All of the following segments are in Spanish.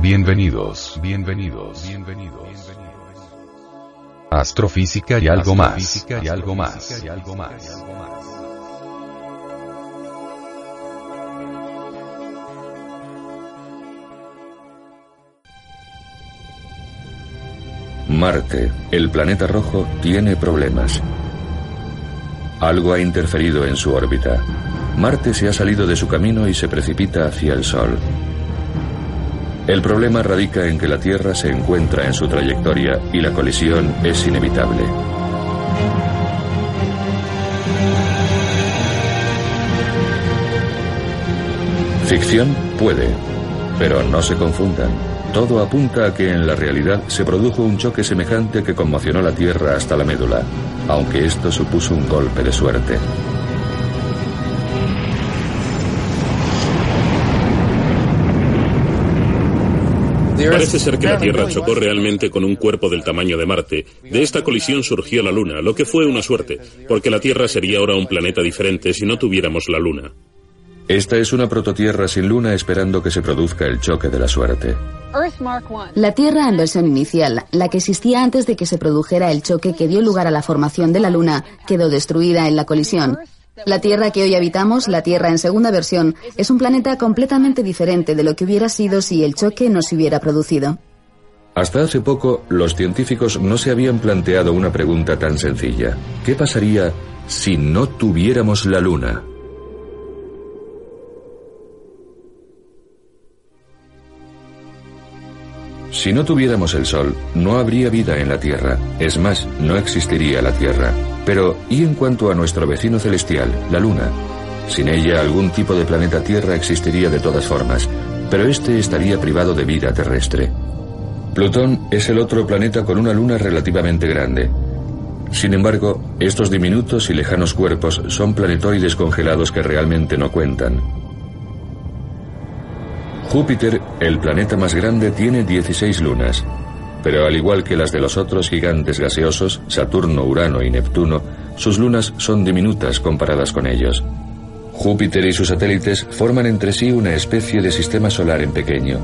Bienvenidos. Astrofísica y algo más. Marte, el planeta rojo, tiene problemas. Algo ha interferido en su órbita. Marte se ha salido de su camino y se precipita hacia el Sol. El problema radica en que la Tierra se encuentra en su trayectoria y la colisión es inevitable. Ficción puede, pero no se confundan. Todo apunta a que en la realidad se produjo un choque semejante que conmocionó la Tierra hasta la médula, aunque esto supuso un golpe de suerte. Parece ser que la Tierra chocó realmente con un cuerpo del tamaño de Marte. De esta colisión surgió la Luna, lo que fue una suerte, porque la Tierra sería ahora un planeta diferente si no tuviéramos la Luna. Esta es una prototierra sin luna esperando que se produzca el choque de la suerte. La Tierra en versión inicial, la que existía antes de que se produjera el choque que dio lugar a la formación de la Luna, quedó destruida en la colisión. La Tierra que hoy habitamos, la Tierra en segunda versión, es un planeta completamente diferente de lo que hubiera sido si el choque no se hubiera producido. Hasta hace poco, los científicos no se habían planteado una pregunta tan sencilla. ¿Qué pasaría si no tuviéramos la Luna? Si no tuviéramos el Sol, no habría vida en la Tierra. Es más, no existiría la Tierra. Pero, ¿y en cuanto a nuestro vecino celestial, la Luna? Sin ella, algún tipo de planeta Tierra existiría de todas formas, pero este estaría privado de vida terrestre. Plutón es el otro planeta con una luna relativamente grande. Sin embargo, estos diminutos y lejanos cuerpos son planetoides congelados que realmente no cuentan. Júpiter, el planeta más grande, tiene 16 lunas, pero al igual que las de los otros gigantes gaseosos, Saturno, Urano y Neptuno, sus lunas son diminutas comparadas con ellos. Júpiter y sus satélites forman entre sí una especie de sistema solar en pequeño.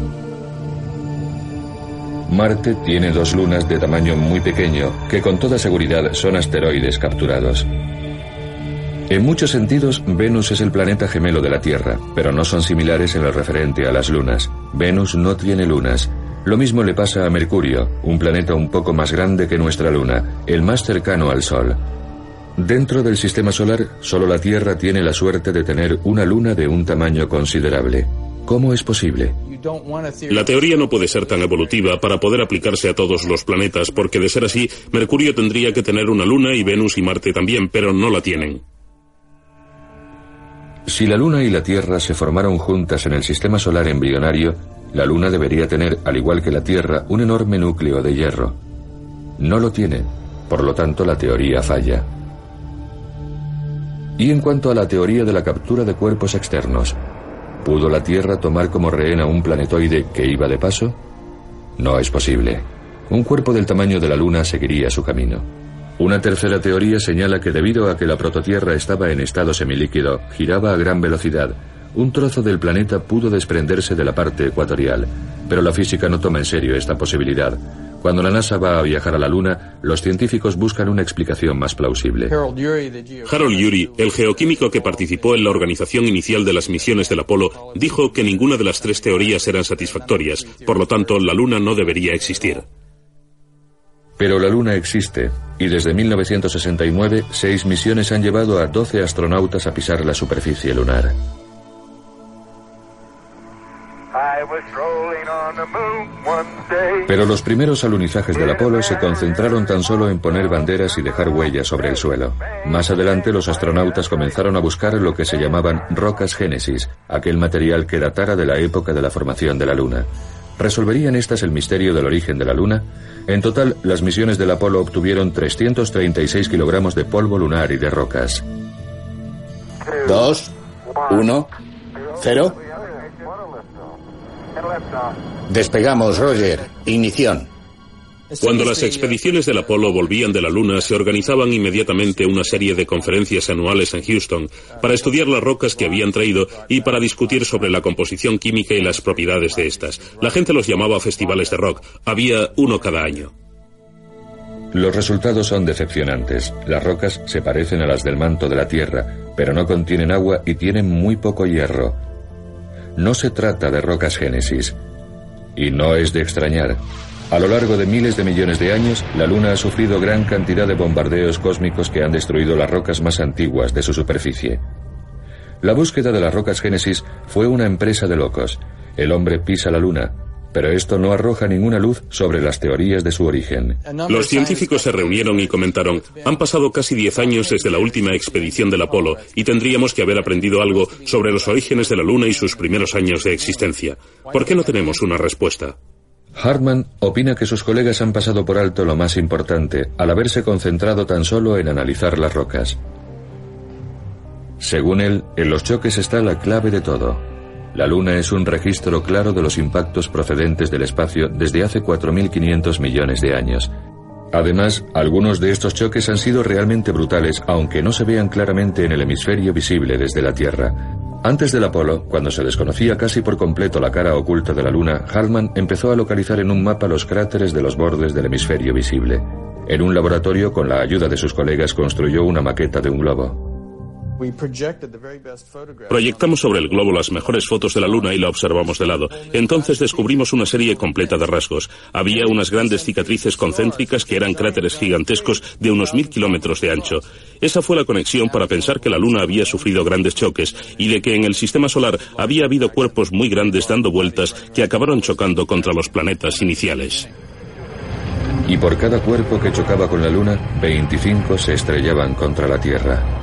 Marte tiene 2 lunas de tamaño muy pequeño, que con toda seguridad son asteroides capturados. En muchos sentidos, Venus es el planeta gemelo de la Tierra, pero no son similares en lo referente a las lunas. Venus no tiene lunas. Lo mismo le pasa a Mercurio, un planeta un poco más grande que nuestra Luna, el más cercano al Sol. Dentro del sistema solar, solo la Tierra tiene la suerte de tener una luna de un tamaño considerable. ¿Cómo es posible? La teoría no puede ser tan evolutiva para poder aplicarse a todos los planetas, porque de ser así, Mercurio tendría que tener una luna y Venus y Marte también, pero no la tienen. Si la Luna y la Tierra se formaron juntas en el sistema solar embrionario, la Luna debería tener, al igual que la Tierra, un enorme núcleo de hierro. No lo tiene, por lo tanto la teoría falla. Y en cuanto a la teoría de la captura de cuerpos externos, ¿pudo la Tierra tomar como rehén a un planetoide que iba de paso? No es posible. Un cuerpo del tamaño de la Luna seguiría su camino. Una tercera teoría señala que debido a que la prototierra estaba en estado semilíquido, giraba a gran velocidad, un trozo del planeta pudo desprenderse de la parte ecuatorial, pero la física no toma en serio esta posibilidad. Cuando la NASA va a viajar a la Luna, los científicos buscan una explicación más plausible. Harold Urey, el geoquímico que participó en la organización inicial de las misiones del Apolo, dijo que ninguna de las 3 teorías eran satisfactorias, por lo tanto la Luna no debería existir. Pero la Luna existe, y desde 1969, 6 misiones han llevado a 12 astronautas a pisar la superficie lunar. Pero los primeros alunizajes del Apolo se concentraron tan solo en poner banderas y dejar huellas sobre el suelo. Más adelante los astronautas comenzaron a buscar lo que se llamaban rocas Génesis, aquel material que datara de la época de la formación de la Luna. ¿Resolverían estas el misterio del origen de la Luna? En total, las misiones del Apolo obtuvieron 336 kilogramos de polvo lunar y de rocas. 2, 1, 0. Despegamos, Roger. Ignición. Cuando las expediciones del Apolo volvían de la Luna, se organizaban inmediatamente una serie de conferencias anuales en Houston para estudiar las rocas que habían traído y para discutir sobre la composición química y las propiedades de estas. La gente los llamaba festivales de rock. Había uno cada año. Los resultados son decepcionantes. Las rocas se parecen a las del manto de la Tierra, pero no contienen agua y tienen muy poco hierro. No se trata de rocas Génesis. Y no es de extrañar. A lo largo de miles de millones de años, la Luna ha sufrido gran cantidad de bombardeos cósmicos que han destruido las rocas más antiguas de su superficie. La búsqueda de las rocas Génesis fue una empresa de locos. El hombre pisa la Luna, pero esto no arroja ninguna luz sobre las teorías de su origen. Los científicos se reunieron y comentaron: han pasado casi 10 años desde la última expedición del Apolo y tendríamos que haber aprendido algo sobre los orígenes de la Luna y sus primeros años de existencia. ¿Por qué no tenemos una respuesta? Hartman opina que sus colegas han pasado por alto lo más importante al haberse concentrado tan solo en analizar las rocas. Según él, en los choques está la clave de todo. La Luna es un registro claro de los impactos procedentes del espacio desde hace 4.500 millones de años. Además, algunos de estos choques han sido realmente brutales, aunque no se vean claramente en el hemisferio visible desde la Tierra. Antes del Apolo, cuando se desconocía casi por completo la cara oculta de la Luna, Hartman empezó a localizar en un mapa los cráteres de los bordes del hemisferio visible. En un laboratorio, con la ayuda de sus colegas, construyó una maqueta de un globo. Proyectamos sobre el globo las mejores fotos de la Luna y la observamos de lado. Entonces descubrimos una serie completa de rasgos. Había unas grandes cicatrices concéntricas que eran cráteres gigantescos de unos 1000 kilómetros de ancho. Esa fue la conexión para pensar que la Luna había sufrido grandes choques y de que en el sistema solar había habido cuerpos muy grandes dando vueltas que acabaron chocando contra los planetas iniciales. Y por cada cuerpo que chocaba con la Luna, 25 se estrellaban contra la Tierra.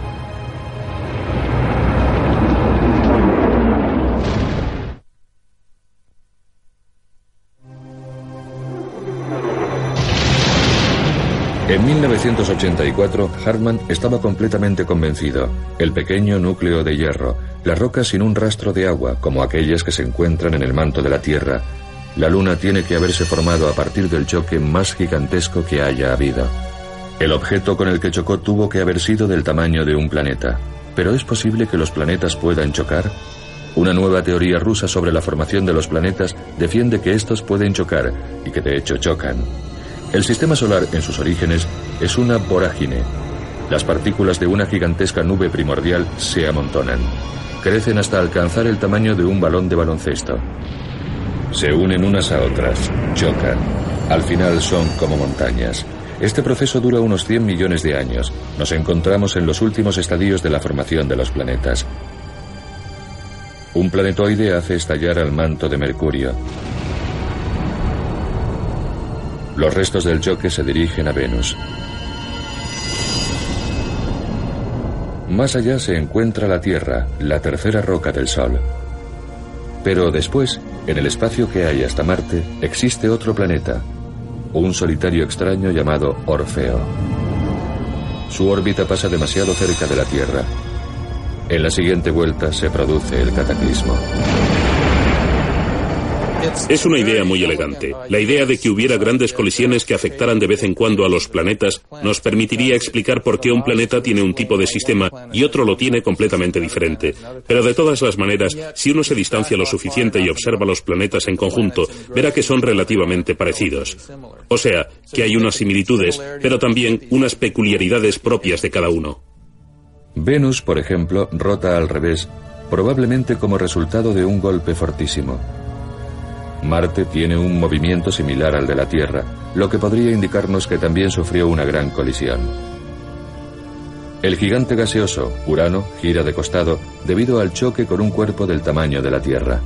En 1984, Hartman estaba completamente convencido. El pequeño núcleo de hierro, las rocas sin un rastro de agua, como aquellas que se encuentran en el manto de la Tierra. La Luna tiene que haberse formado a partir del choque más gigantesco que haya habido. El objeto con el que chocó tuvo que haber sido del tamaño de un planeta. ¿Pero es posible que los planetas puedan chocar? Una nueva teoría rusa sobre la formación de los planetas defiende que estos pueden chocar, y que de hecho chocan. El sistema solar, en sus orígenes, es una vorágine. Las partículas de una gigantesca nube primordial se amontonan. Crecen hasta alcanzar el tamaño de un balón de baloncesto. Se unen unas a otras, chocan. Al final son como montañas. Este proceso dura unos 100 millones de años. Nos encontramos en los últimos estadios de la formación de los planetas. Un planetoide hace estallar al manto de Mercurio. Los restos del choque se dirigen a Venus. Más allá se encuentra la Tierra, la tercera roca del Sol. Pero después, en el espacio que hay hasta Marte, existe otro planeta, un solitario extraño llamado Orfeo. Su órbita pasa demasiado cerca de la Tierra. En la siguiente vuelta se produce el cataclismo. Es una idea muy elegante. La idea de que hubiera grandes colisiones que afectaran de vez en cuando a los planetas nos permitiría explicar por qué un planeta tiene un tipo de sistema y otro lo tiene completamente diferente. Pero de todas las maneras, si uno se distancia lo suficiente y observa los planetas en conjunto, verá que son relativamente parecidos. O sea, que hay unas similitudes, pero también unas peculiaridades propias de cada uno. Venus, por ejemplo, rota al revés, probablemente como resultado de un golpe fortísimo. Marte tiene un movimiento similar al de la Tierra, lo que podría indicarnos que también sufrió una gran colisión. El gigante gaseoso, Urano, gira de costado debido al choque con un cuerpo del tamaño de la Tierra.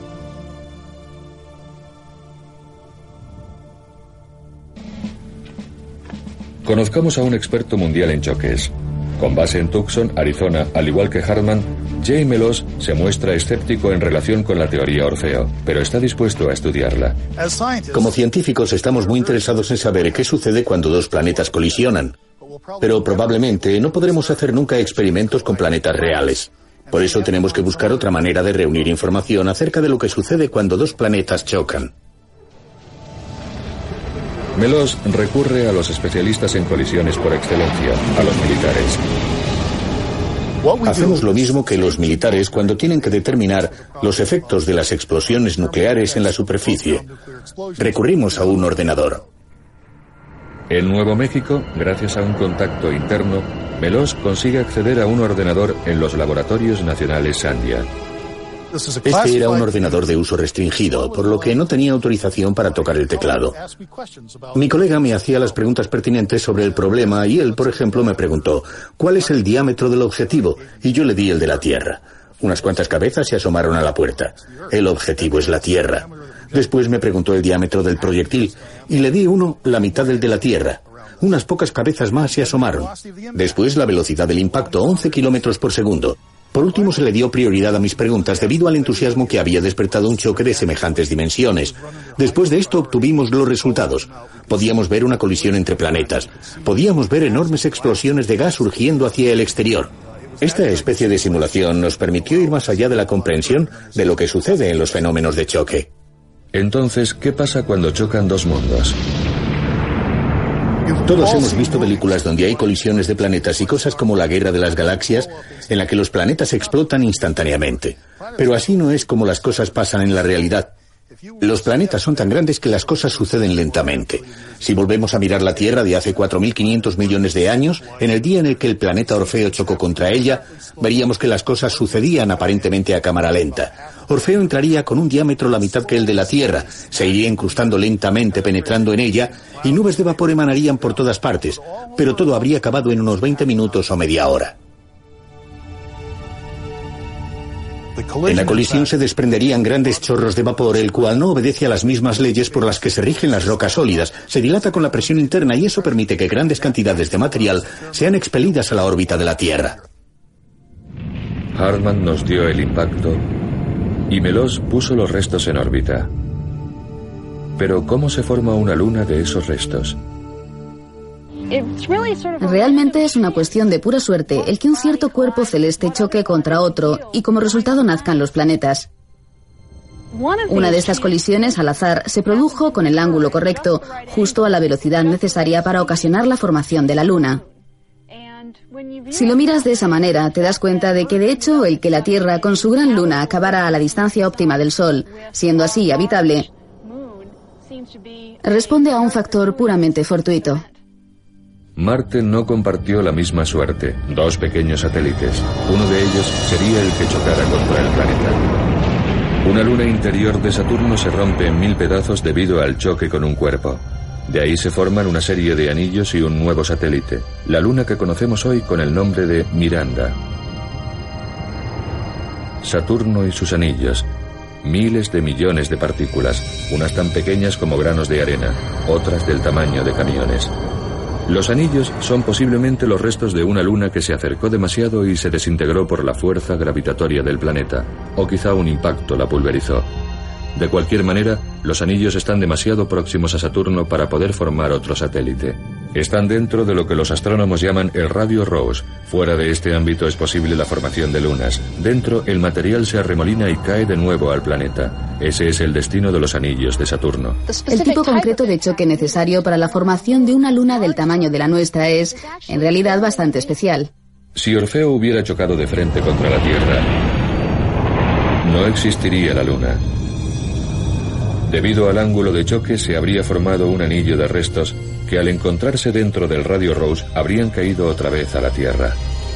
Conozcamos a un experto mundial en choques. Con base en Tucson, Arizona, al igual que Hartman, Jay Meloz se muestra escéptico en relación con la teoría Orfeo, pero está dispuesto a estudiarla. Como científicos estamos muy interesados en saber qué sucede cuando dos planetas colisionan, pero probablemente no podremos hacer nunca experimentos con planetas reales. Por eso tenemos que buscar otra manera de reunir información acerca de lo que sucede cuando dos planetas chocan. Meloss recurre a los especialistas en colisiones por excelencia, a los militares. Hacemos lo mismo que los militares cuando tienen que determinar los efectos de las explosiones nucleares en la superficie. Recurrimos a un ordenador. En Nuevo México, gracias a un contacto interno, Meloss consigue acceder a un ordenador en los laboratorios nacionales Sandia. Este era un ordenador de uso restringido, por lo que no tenía autorización para tocar el teclado. Mi colega me hacía las preguntas pertinentes sobre el problema y él, por ejemplo, me preguntó ¿cuál es el diámetro del objetivo? Y yo le di el de la Tierra. Unas cuantas cabezas se asomaron a la puerta. El objetivo es la Tierra. Después me preguntó el diámetro del proyectil y le di uno la mitad del de la Tierra. Unas pocas cabezas más se asomaron. Después la velocidad del impacto, 11 kilómetros por segundo. Por último, se le dio prioridad a mis preguntas debido al entusiasmo que había despertado un choque de semejantes dimensiones. Después de esto obtuvimos los resultados. Podíamos ver una colisión entre planetas. Podíamos ver enormes explosiones de gas surgiendo hacia el exterior. Esta especie de simulación nos permitió ir más allá de la comprensión de lo que sucede en los fenómenos de choque. Entonces, ¿qué pasa cuando chocan dos mundos? Todos hemos visto películas donde hay colisiones de planetas y cosas como la Guerra de las Galaxias, en la que los planetas explotan instantáneamente. Pero así no es como las cosas pasan en la realidad. Los planetas son tan grandes que las cosas suceden lentamente. Si volvemos a mirar la Tierra de hace 4.500 millones de años, en el día en el que el planeta Orfeo chocó contra ella, veríamos que las cosas sucedían aparentemente a cámara lenta. Orfeo entraría con un diámetro la mitad que el de la Tierra, se iría incrustando lentamente penetrando en ella y nubes de vapor emanarían por todas partes, pero todo habría acabado en unos 20 minutos o media hora. En la colisión se desprenderían grandes chorros de vapor, el cual no obedece a las mismas leyes por las que se rigen las rocas sólidas. Se dilata con la presión interna y eso permite que grandes cantidades de material sean expelidas a la órbita de la Tierra. Hartmann nos dio el impacto y Meloss puso los restos en órbita. Pero ¿cómo se forma una luna de esos restos? Realmente es una cuestión de pura suerte el que un cierto cuerpo celeste choque contra otro y como resultado nazcan los planetas. Una de estas colisiones al azar se produjo con el ángulo correcto, justo a la velocidad necesaria para ocasionar la formación de la Luna. Si lo miras de esa manera, te das cuenta de que de hecho el que la Tierra con su gran luna acabara a la distancia óptima del Sol, siendo así habitable, responde a un factor puramente fortuito. Marte no compartió la misma suerte. Dos pequeños satélites. Uno de ellos sería el que chocara contra el planeta. Una luna interior de Saturno se rompe en 1000 pedazos debido al choque con un cuerpo. De ahí se forman una serie de anillos y un nuevo satélite, la luna que conocemos hoy con el nombre de Miranda. Saturno y sus anillos. Miles de millones de partículas, unas tan pequeñas como granos de arena, otras del tamaño de camiones. Los anillos son posiblemente los restos de una luna que se acercó demasiado y se desintegró por la fuerza gravitatoria del planeta, o quizá un impacto la pulverizó. De cualquier manera, los anillos están demasiado próximos a Saturno para poder formar otro satélite. Están dentro de lo que los astrónomos llaman el radio Rosse. Fuera de este ámbito es posible la formación de lunas. Dentro, el material se arremolina y cae de nuevo al planeta. Ese es el destino de los anillos de Saturno. El tipo concreto de choque necesario para la formación de una luna del tamaño de la nuestra es, en realidad, bastante especial. Si Orfeo hubiera chocado de frente contra la Tierra, no existiría la luna. Debido al ángulo de choque se habría formado un anillo de restos que al encontrarse dentro del radio Rosse habrían caído otra vez a la Tierra.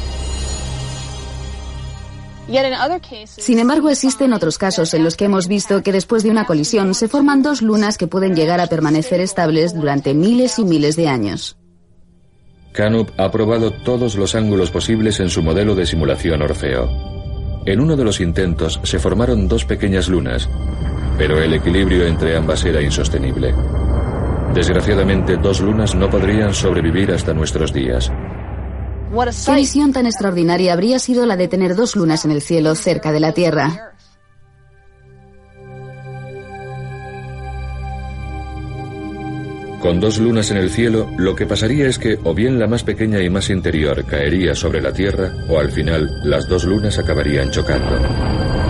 Sin embargo, existen otros casos en los que hemos visto que después de una colisión se forman dos lunas que pueden llegar a permanecer estables durante miles y miles de años. Canup ha probado todos los ángulos posibles en su modelo de simulación Orfeo. En uno de los intentos se formaron dos pequeñas lunas, pero el equilibrio entre ambas era insostenible. Desgraciadamente, dos lunas no podrían sobrevivir hasta nuestros días. ¿Qué visión tan extraordinaria habría sido la de tener dos lunas en el cielo cerca de la Tierra? Con dos lunas en el cielo, lo que pasaría es que o bien la más pequeña y más interior caería sobre la Tierra, o al final las dos lunas acabarían chocando.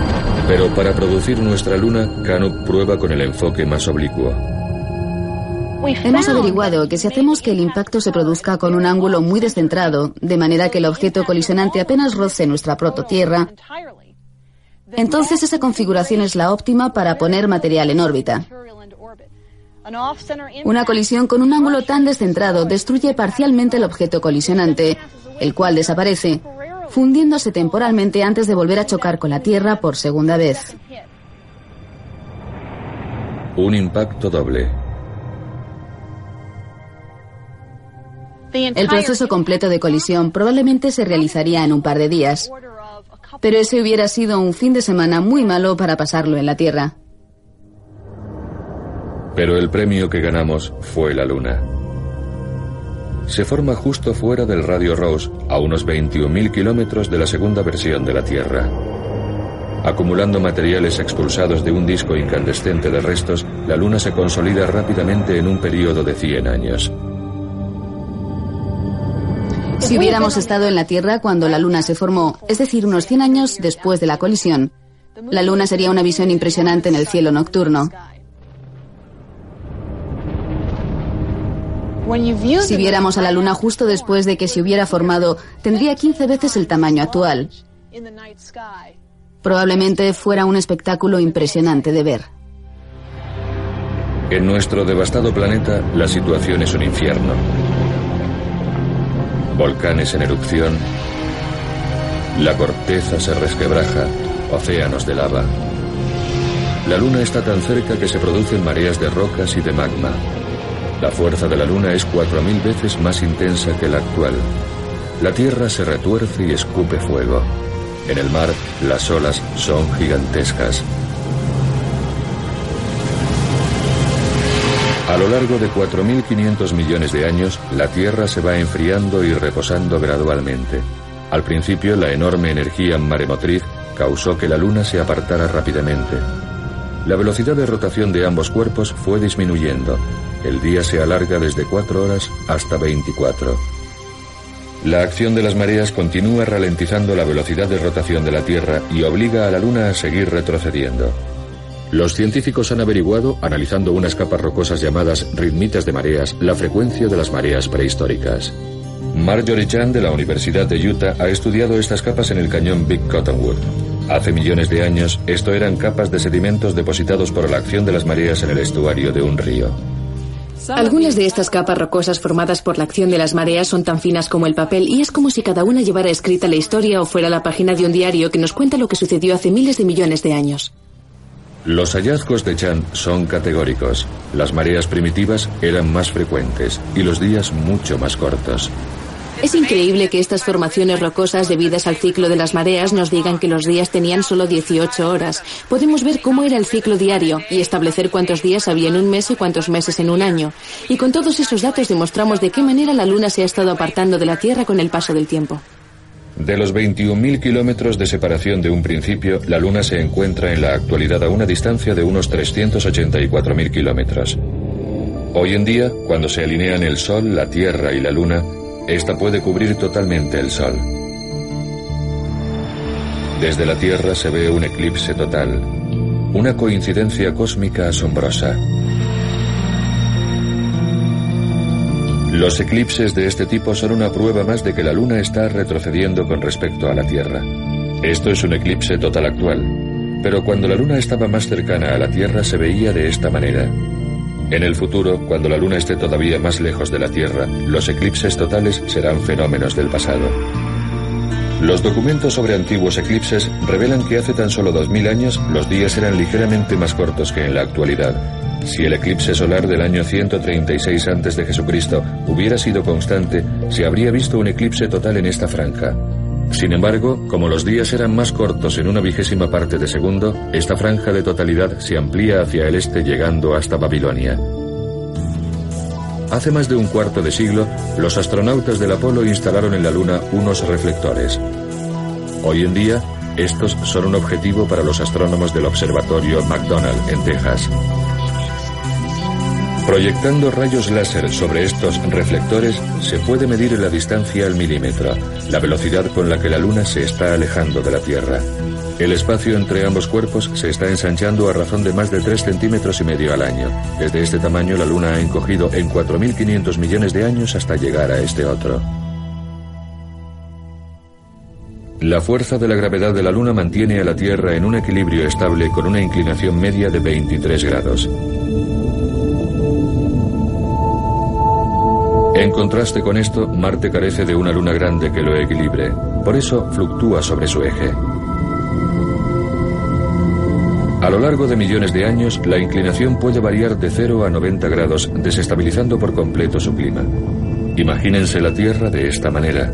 Pero para producir nuestra luna, Canup prueba con el enfoque más oblicuo. Hemos averiguado que si hacemos que el impacto se produzca con un ángulo muy descentrado, de manera que el objeto colisionante apenas roce nuestra prototierra, entonces esa configuración es la óptima para poner material en órbita. Una colisión con un ángulo tan descentrado destruye parcialmente el objeto colisionante, el cual desaparece, fundiéndose temporalmente antes de volver a chocar con la Tierra por segunda vez. Un impacto doble. El proceso completo de colisión probablemente se realizaría en un par de días, pero ese hubiera sido un fin de semana muy malo para pasarlo en la Tierra. Pero el premio que ganamos fue la Luna. Se forma justo fuera del radio Ross, a unos 21.000 kilómetros de la segunda versión de la Tierra. Acumulando materiales expulsados de un disco incandescente de restos, la Luna se consolida rápidamente en un período de 100 años. Si hubiéramos estado en la Tierra cuando la Luna se formó, es decir, unos 100 años después de la colisión, la Luna sería una visión impresionante en el cielo nocturno. Si viéramos a la Luna justo después de que se hubiera formado, tendría 15 veces el tamaño actual. Probablemente fuera un espectáculo impresionante de ver. En nuestro devastado planeta, la situación es un infierno. Volcanes en erupción, la corteza se resquebraja, océanos de lava. La Luna está tan cerca que se producen mareas de rocas y de magma. La fuerza de la Luna es 4.000 veces más intensa que la actual. La Tierra se retuerce y escupe fuego. En el mar, las olas son gigantescas. A lo largo de 4.500 millones de años, la Tierra se va enfriando y reposando gradualmente. Al principio, la enorme energía maremotriz causó que la Luna se apartara rápidamente. La velocidad de rotación de ambos cuerpos fue disminuyendo. El día se alarga desde 4 horas hasta 24. La acción de las mareas continúa ralentizando la velocidad de rotación de la Tierra y obliga a la Luna a seguir retrocediendo. Los científicos han averiguado, analizando unas capas rocosas llamadas ritmitas de mareas, la frecuencia de las mareas prehistóricas. Marjorie Chan de la Universidad de Utah ha estudiado estas capas en el cañón Big Cottonwood. Hace millones de años, esto eran capas de sedimentos depositados por la acción de las mareas en el estuario de un río. Algunas de estas capas rocosas formadas por la acción de las mareas son tan finas como el papel y es como si cada una llevara escrita la historia o fuera la página de un diario que nos cuenta lo que sucedió hace miles de millones de años. Los hallazgos de Chan son categóricos. Las mareas primitivas eran más frecuentes y los días mucho más cortos. Es increíble que estas formaciones rocosas debidas al ciclo de las mareas nos digan que los días tenían solo 18 horas. Podemos ver cómo era el ciclo diario y establecer cuántos días había en un mes y cuántos meses en un año. Y con todos esos datos demostramos de qué manera la Luna se ha estado apartando de la Tierra con el paso del tiempo. De los 21.000 kilómetros de separación de un principio, la Luna se encuentra en la actualidad a una distancia de unos 384.000 kilómetros. Hoy en día, cuando se alinean el Sol, la Tierra y la Luna, esta puede cubrir totalmente el Sol. Desde la Tierra se ve un eclipse total, una coincidencia cósmica asombrosa. Los eclipses de este tipo son una prueba más de que la Luna está retrocediendo con respecto a la Tierra. Esto es un eclipse total actual, pero cuando la Luna estaba más cercana a la Tierra se veía de esta manera. En el futuro, cuando la Luna esté todavía más lejos de la Tierra, los eclipses totales serán fenómenos del pasado. Los documentos sobre antiguos eclipses revelan que hace tan solo 2000 años los días eran ligeramente más cortos que en la actualidad. Si el eclipse solar del año 136 a.C. hubiera sido constante, se habría visto un eclipse total en esta franja. Sin embargo, como los días eran más cortos en una 20ª parte de segundo, esta franja de totalidad se amplía hacia el este llegando hasta Babilonia. Hace más de un cuarto de siglo, los astronautas del Apolo instalaron en la Luna unos reflectores. Hoy en día, estos son un objetivo para los astrónomos del Observatorio McDonald en Texas. Proyectando rayos láser sobre estos reflectores se puede medir la distancia al milímetro, la velocidad con la que la Luna se está alejando de la Tierra. El espacio entre ambos cuerpos se está ensanchando a razón de más de 3,5 centímetros al año. Desde este tamaño la Luna ha encogido en 4.500 millones de años hasta llegar a este otro. La fuerza de la gravedad de la Luna mantiene a la Tierra en un equilibrio estable con una inclinación media de 23 grados. En contraste con esto, Marte carece de una luna grande que lo equilibre. Por eso fluctúa sobre su eje. A lo largo de millones de años, la inclinación puede variar de 0 a 90 grados, desestabilizando por completo su clima. Imagínense la Tierra de esta manera.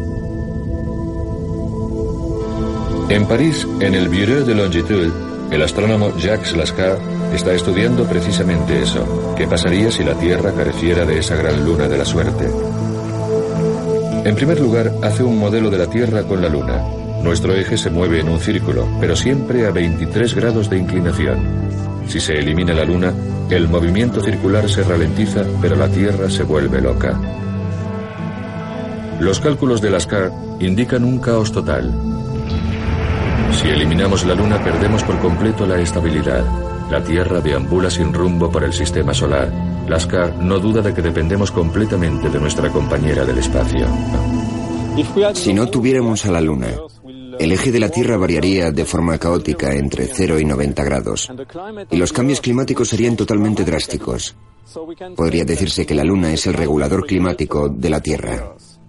En París, en el Bureau de Longitude, el astrónomo Jacques Lascar está estudiando precisamente eso. ¿Qué pasaría si la Tierra careciera de esa gran luna de la suerte? En primer lugar, hace un modelo de la Tierra con la Luna. Nuestro eje se mueve en un círculo, pero siempre a 23 grados de inclinación. Si se elimina la Luna, el movimiento circular se ralentiza, pero la Tierra se vuelve loca. Los cálculos de Lascar indican un caos total. Si eliminamos la Luna, perdemos por completo la estabilidad. La Tierra deambula sin rumbo por el sistema solar. Lascar no duda de que dependemos completamente de nuestra compañera del espacio. Si no tuviéramos a la Luna, el eje de la Tierra variaría de forma caótica entre 0 y 90 grados, y los cambios climáticos serían totalmente drásticos. Podría decirse que la Luna es el regulador climático de la Tierra.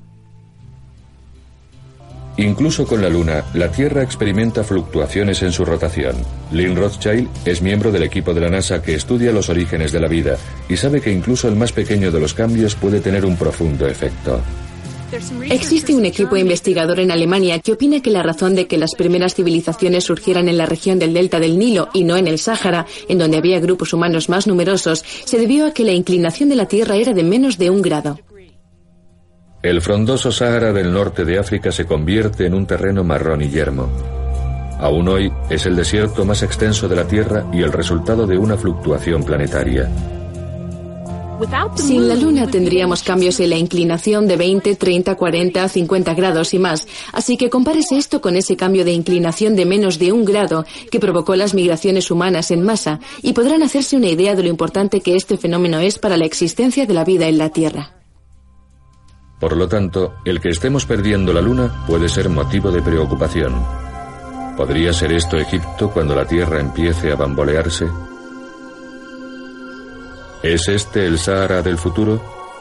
Incluso con la Luna, la Tierra experimenta fluctuaciones en su rotación. Lynn Rothschild es miembro del equipo de la NASA que estudia los orígenes de la vida y sabe que incluso el más pequeño de los cambios puede tener un profundo efecto. Existe un equipo investigador en Alemania que opina que la razón de que las primeras civilizaciones surgieran en la región del delta del Nilo y no en el Sáhara, en donde había grupos humanos más numerosos, se debió a que la inclinación de la Tierra era de menos de 1 grado. El frondoso Sáhara del norte de África se convierte en un terreno marrón y yermo. Aún hoy es el desierto más extenso de la Tierra y el resultado de una fluctuación planetaria. Sin la Luna tendríamos cambios en la inclinación de 20, 30, 40, 50 grados y más, así que compárese esto con ese cambio de inclinación de menos de 1 grado que provocó las migraciones humanas en masa y podrán hacerse una idea de lo importante que este fenómeno es para la existencia de la vida en la Tierra. Por lo tanto, el que estemos perdiendo la Luna puede ser motivo de preocupación. ¿Podría ser esto Egipto cuando la Tierra empiece a bambolearse? ¿Es este el Sáhara del futuro?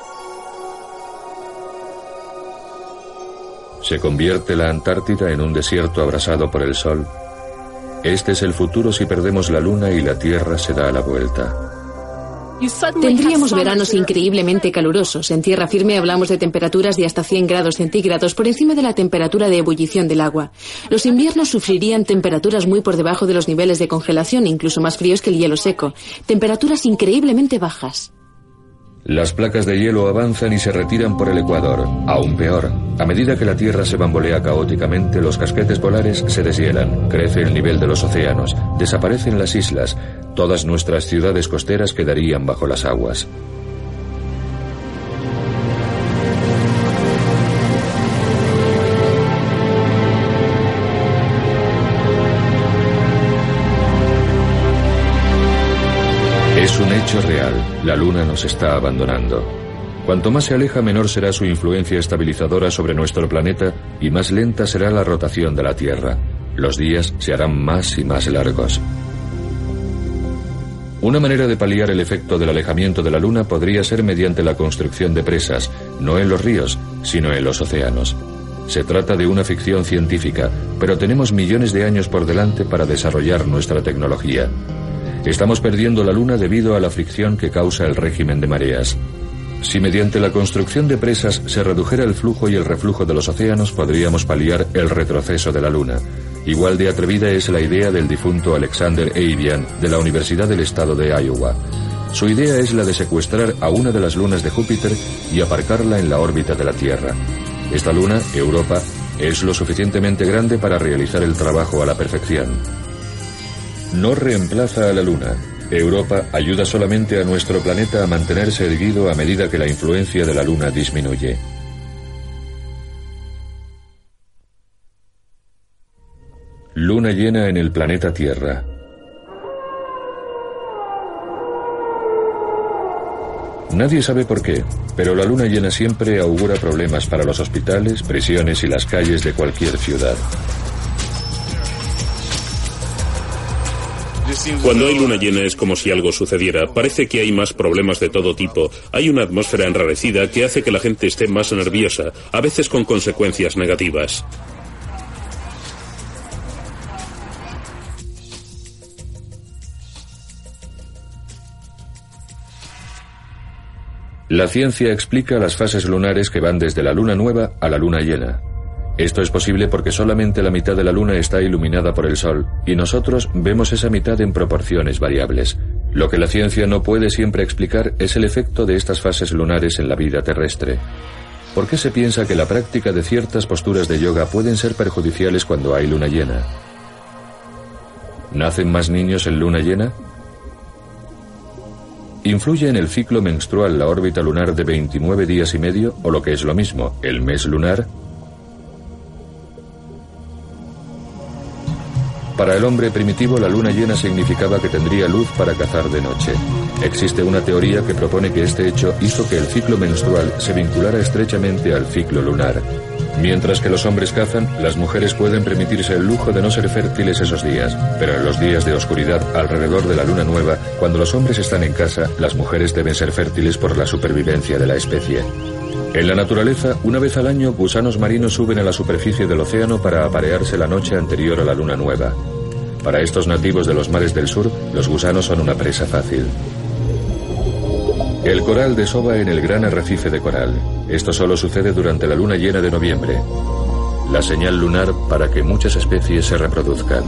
¿Se convierte la Antártida en un desierto abrasado por el sol? Este es el futuro si perdemos la Luna y la Tierra se da la vuelta. Tendríamos veranos increíblemente calurosos. En tierra firme hablamos de temperaturas de hasta 100 grados centígrados por encima de la temperatura de ebullición del agua. Los inviernos sufrirían temperaturas muy por debajo de los niveles de congelación, incluso más fríos que el hielo seco. Temperaturas increíblemente bajas. Las placas de hielo avanzan y se retiran por el ecuador. Aún peor, a medida que la Tierra se bambolea caóticamente, los casquetes polares se deshielan, crece el nivel de los océanos, desaparecen las islas, todas nuestras ciudades costeras quedarían bajo las aguas. Es un hecho real, la Luna nos está abandonando. Cuanto más se aleja, menor será su influencia estabilizadora sobre nuestro planeta y más lenta será la rotación de la Tierra. Los días se harán más y más largos. Una manera de paliar el efecto del alejamiento de la Luna podría ser mediante la construcción de presas, no en los ríos, sino en los océanos. Se trata de una ficción científica, pero tenemos millones de años por delante para desarrollar nuestra tecnología. Estamos perdiendo la Luna debido a la fricción que causa el régimen de mareas. Si mediante la construcción de presas se redujera el flujo y el reflujo de los océanos, podríamos paliar el retroceso de la Luna. Igual de atrevida es la idea del difunto Alexander Avian, de la Universidad del Estado de Iowa. Su idea es la de secuestrar a una de las lunas de Júpiter y aparcarla en la órbita de la Tierra. Esta luna, Europa, es lo suficientemente grande para realizar el trabajo a la perfección. No reemplaza a la Luna, Europa ayuda solamente a nuestro planeta a mantenerse erguido a medida que la influencia de la Luna disminuye. Luna llena en el planeta Tierra. Nadie sabe por qué, pero la luna llena siempre augura problemas para los hospitales, prisiones y las calles de cualquier ciudad. Cuando hay luna llena es como si algo sucediera. Parece que hay más problemas de todo tipo. Hay una atmósfera enrarecida que hace que la gente esté más nerviosa, a veces con consecuencias negativas. La ciencia explica las fases lunares que van desde la luna nueva a la luna llena. Esto es posible porque solamente la mitad de la luna está iluminada por el sol, y nosotros vemos esa mitad en proporciones variables. Lo que la ciencia no puede siempre explicar es el efecto de estas fases lunares en la vida terrestre. ¿Por qué se piensa que la práctica de ciertas posturas de yoga pueden ser perjudiciales cuando hay luna llena? ¿Nacen más niños en luna llena? ¿Influye en el ciclo menstrual la órbita lunar de 29 días y medio, o lo que es lo mismo, el mes lunar? Para el hombre primitivo, la luna llena significaba que tendría luz para cazar de noche. Existe una teoría que propone que este hecho hizo que el ciclo menstrual se vinculara estrechamente al ciclo lunar. Mientras que los hombres cazan, las mujeres pueden permitirse el lujo de no ser fértiles esos días, pero en los días de oscuridad alrededor de la luna nueva, cuando los hombres están en casa, las mujeres deben ser fértiles por la supervivencia de la especie. En la naturaleza, una vez al año, gusanos marinos suben a la superficie del océano para aparearse la noche anterior a la luna nueva. Para estos nativos de los mares del sur, los gusanos son una presa fácil. El coral desova en el gran arrecife de coral. Esto solo sucede durante la luna llena de noviembre, la señal lunar para que muchas especies se reproduzcan.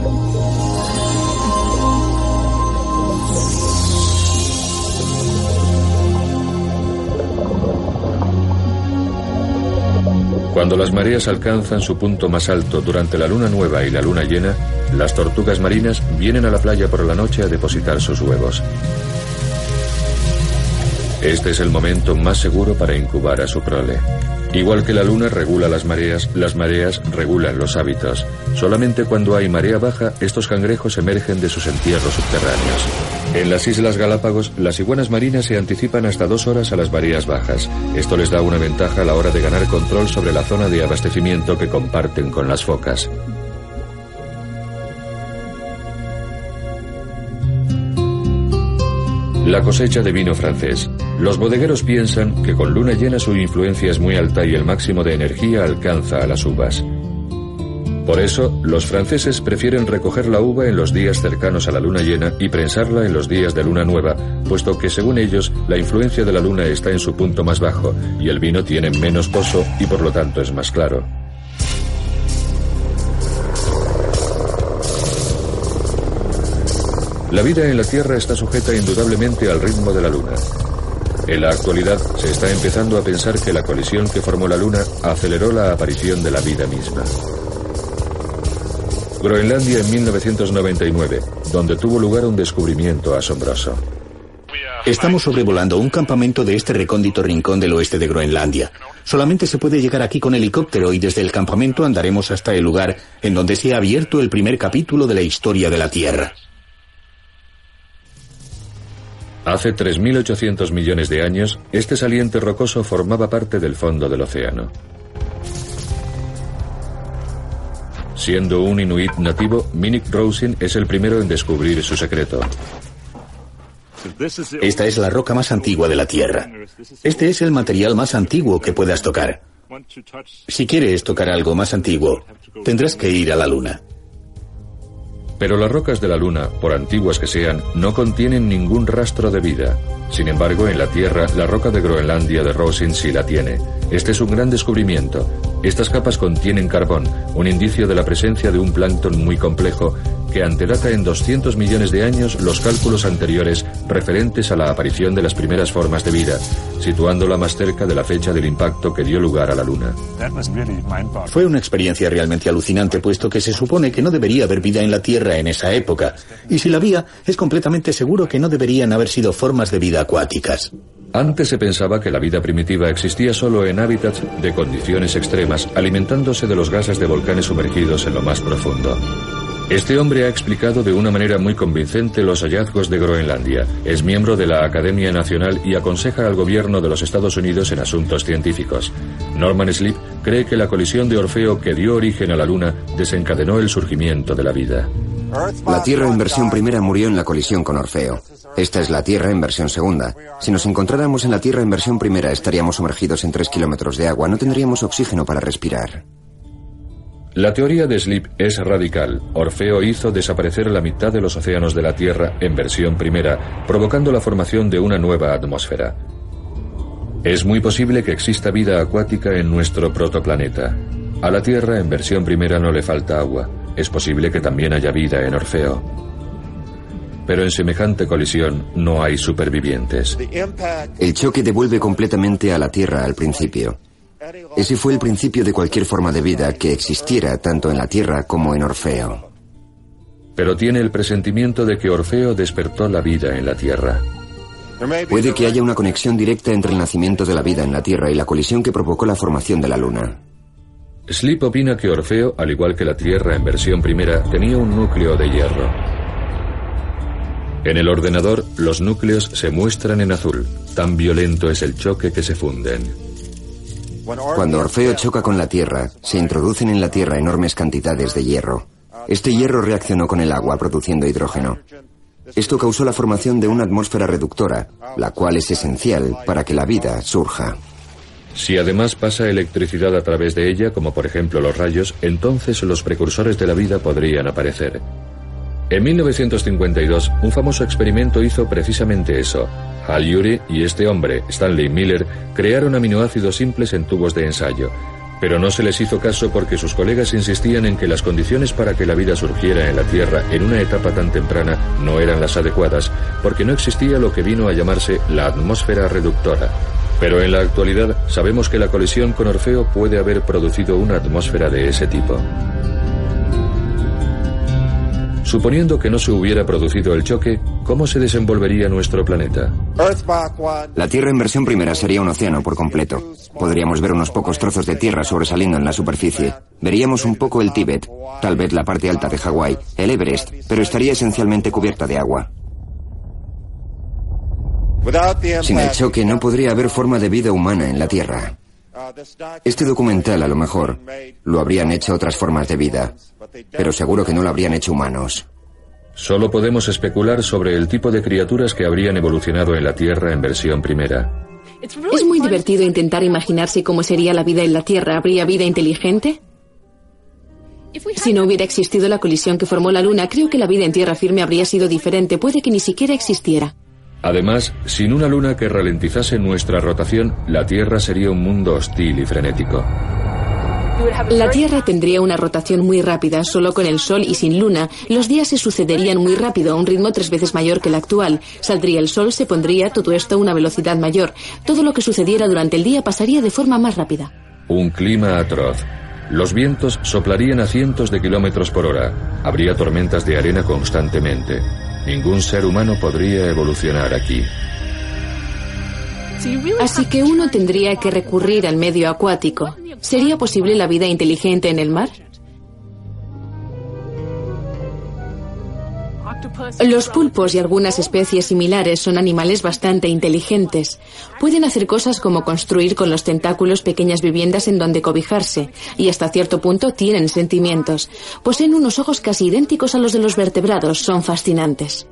Cuando las mareas alcanzan su punto más alto durante la luna nueva y la luna llena, las tortugas marinas vienen a la playa por la noche a depositar sus huevos. Este es el momento más seguro para incubar a su prole. Igual que la luna regula las mareas regulan los hábitos. Solamente cuando hay marea baja, estos cangrejos emergen de sus entierros subterráneos. En las Islas Galápagos, las iguanas marinas se anticipan hasta 2 horas a las mareas bajas. Esto les da una ventaja a la hora de ganar control sobre la zona de abastecimiento que comparten con las focas. La cosecha de vino francés. Los bodegueros piensan que con luna llena su influencia es muy alta y el máximo de energía alcanza a las uvas. Por eso, los franceses prefieren recoger la uva en los días cercanos a la luna llena y prensarla en los días de luna nueva, puesto que, según ellos, la influencia de la luna está en su punto más bajo y el vino tiene menos pozo y por lo tanto es más claro. La vida en la Tierra está sujeta indudablemente al ritmo de la Luna. En la actualidad se está empezando a pensar que la colisión que formó la Luna aceleró la aparición de la vida misma. Groenlandia en 1999, donde tuvo lugar un descubrimiento asombroso. Estamos sobrevolando un campamento de este recóndito rincón del oeste de Groenlandia. Solamente se puede llegar aquí con helicóptero y desde el campamento andaremos hasta el lugar en donde se ha abierto el primer capítulo de la historia de la Tierra. Hace 3.800 millones de años, este saliente rocoso formaba parte del fondo del océano. Siendo un inuit nativo, Minik Rosing es el primero en descubrir su secreto. Esta es la roca más antigua de la Tierra. Este es el material más antiguo que puedas tocar. Si quieres tocar algo más antiguo, tendrás que ir a la Luna. Pero las rocas de la Luna, por antiguas que sean, no contienen ningún rastro de vida. Sin embargo, en la Tierra, la roca de Groenlandia de Rosing sí la tiene. Este es un gran descubrimiento. Estas capas contienen carbón, un indicio de la presencia de un plancton muy complejo que antedata en 200 millones de años los cálculos anteriores referentes a la aparición de las primeras formas de vida, situándola más cerca de la fecha del impacto que dio lugar a la Luna. Fue una experiencia realmente alucinante, puesto que se supone que no debería haber vida en la Tierra en esa época, y si la había, es completamente seguro que no deberían haber sido formas de vida acuáticas. Antes se pensaba que la vida primitiva existía solo en hábitats de condiciones extremas, alimentándose de los gases de volcanes sumergidos en lo más profundo. Este hombre ha explicado de una manera muy convincente los hallazgos de Groenlandia. Es miembro de la Academia Nacional y aconseja al gobierno de los Estados Unidos en asuntos científicos. Norman Sleep cree que la colisión de Orfeo que dio origen a la Luna desencadenó el surgimiento de la vida. La Tierra en versión primera murió en la colisión con Orfeo. Esta es la Tierra en versión segunda. Si nos encontráramos en la Tierra en versión primera, estaríamos sumergidos en 3 kilómetros de agua. No tendríamos oxígeno para respirar. La teoría de Sleep es radical. Orfeo hizo desaparecer la mitad de los océanos de la Tierra en versión primera, provocando la formación de una nueva atmósfera. Es muy posible que exista vida acuática en nuestro protoplaneta. A la Tierra en versión primera no le falta agua. Es posible que también haya vida en Orfeo. Pero en semejante colisión no hay supervivientes. El choque devuelve completamente a la Tierra al principio. Ese fue el principio de cualquier forma de vida que existiera tanto en la Tierra como en Orfeo. Pero tiene el presentimiento de que Orfeo despertó la vida en la Tierra. Puede que haya una conexión directa entre el nacimiento de la vida en la Tierra y la colisión que provocó la formación de la Luna. Sleep opina que Orfeo, al igual que la Tierra en versión primera, tenía un núcleo de hierro. En el ordenador, los núcleos se muestran en azul. Tan violento es el choque que se funden. Cuando Orfeo choca con la Tierra, se introducen en la Tierra enormes cantidades de hierro. Este hierro reaccionó con el agua, produciendo hidrógeno. Esto causó la formación de una atmósfera reductora, la cual es esencial para que la vida surja. Si además pasa electricidad a través de ella, como por ejemplo los rayos, entonces los precursores de la vida podrían aparecer. En 1952, un famoso experimento hizo precisamente eso. Hal Urey y este hombre, Stanley Miller, crearon aminoácidos simples en tubos de ensayo. Pero no se les hizo caso porque sus colegas insistían en que las condiciones para que la vida surgiera en la Tierra en una etapa tan temprana no eran las adecuadas, porque no existía lo que vino a llamarse la atmósfera reductora. Pero en la actualidad sabemos que la colisión con Orfeo puede haber producido una atmósfera de ese tipo. Suponiendo que no se hubiera producido el choque, ¿cómo se desenvolvería nuestro planeta? La Tierra en versión primera sería un océano por completo. Podríamos ver unos pocos trozos de tierra sobresaliendo en la superficie. Veríamos un poco el Tíbet, tal vez la parte alta de Hawái, el Everest, pero estaría esencialmente cubierta de agua. Sin el choque no podría haber forma de vida humana en la Tierra. Este documental, a lo mejor, lo habrían hecho otras formas de vida, pero seguro que no lo habrían hecho humanos. Solo podemos especular sobre el tipo de criaturas que habrían evolucionado en la Tierra en versión primera. Es muy divertido intentar imaginarse cómo sería la vida en la Tierra. ¿Habría vida inteligente? Si no hubiera existido la colisión que formó la Luna, creo que la vida en tierra firme habría sido diferente. Puede que ni siquiera existiera. Además, sin una luna que ralentizase nuestra rotación, la Tierra sería un mundo hostil y frenético. La Tierra tendría una rotación muy rápida. Solo con el Sol y sin luna, los días se sucederían muy rápido, a un ritmo 3 veces mayor que el actual. Saldría el Sol, se pondría todo esto a una velocidad mayor. Todo lo que sucediera durante el día pasaría de forma más rápida. Un clima atroz. Los vientos soplarían a cientos de kilómetros por hora. Habría tormentas de arena constantemente. Ningún ser humano podría evolucionar aquí. Así que uno tendría que recurrir al medio acuático. ¿Sería posible la vida inteligente en el mar? Los pulpos y algunas especies similares son animales bastante inteligentes. Pueden hacer cosas como construir con los tentáculos pequeñas viviendas en donde cobijarse, y hasta cierto punto tienen sentimientos. Poseen unos ojos casi idénticos a los de los vertebrados. Son fascinantes.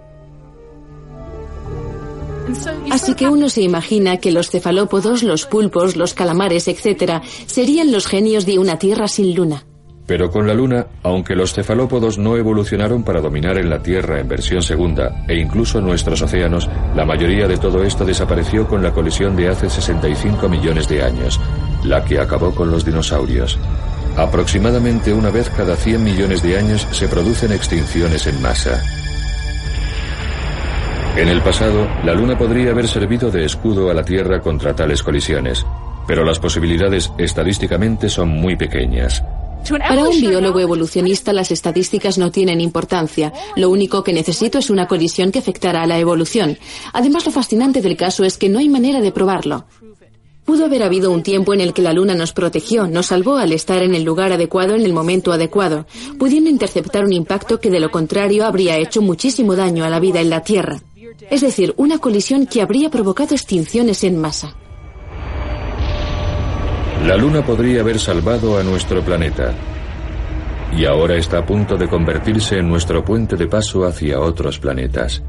Así que uno se imagina que los cefalópodos, los pulpos, los calamares, etc., serían los genios de una Tierra sin luna. Pero con la Luna, aunque los cefalópodos no evolucionaron para dominar en la Tierra en versión segunda, e incluso en nuestros océanos, la mayoría de todo esto desapareció con la colisión de hace 65 millones de años. la que acabó con los dinosaurios. Aproximadamente una vez cada 100 millones de años se producen extinciones en masa. En el pasado, la Luna podría haber servido de escudo a la Tierra contra tales colisiones, pero las posibilidades estadísticamente son muy pequeñas. Para un biólogo evolucionista las estadísticas no tienen importancia. Lo único que necesito es una colisión que afectara a la evolución. Además, lo fascinante del caso es que no hay manera de probarlo. Pudo haber habido un tiempo en el que la Luna nos protegió, nos salvó al estar en el lugar adecuado en el momento adecuado, pudiendo interceptar un impacto que de lo contrario habría hecho muchísimo daño a la vida en la Tierra. Es decir, una colisión que habría provocado extinciones en masa. La Luna podría haber salvado a nuestro planeta. Y ahora está a punto de convertirse en nuestro puente de paso hacia otros planetas.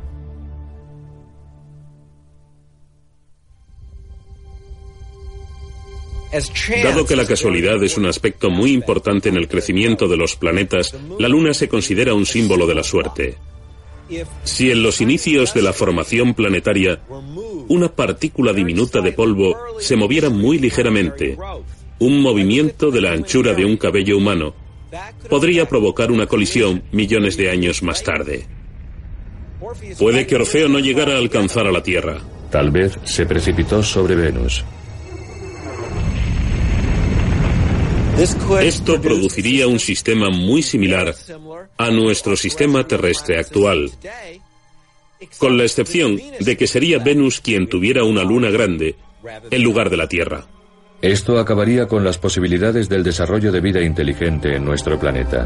Dado que la casualidad es un aspecto muy importante en el crecimiento de los planetas, la Luna se considera un símbolo de la suerte. Si en los inicios de la formación planetaria una partícula diminuta de polvo se moviera muy ligeramente, un movimiento de la anchura de un cabello humano podría provocar una colisión millones de años más tarde. Puede que Orfeo no llegara a alcanzar a la Tierra. Tal vez se precipitó sobre Venus. Esto produciría un sistema muy similar a nuestro sistema terrestre actual, con la excepción de que sería Venus quien tuviera una luna grande en lugar de la Tierra. Esto acabaría con las posibilidades del desarrollo de vida inteligente en nuestro planeta.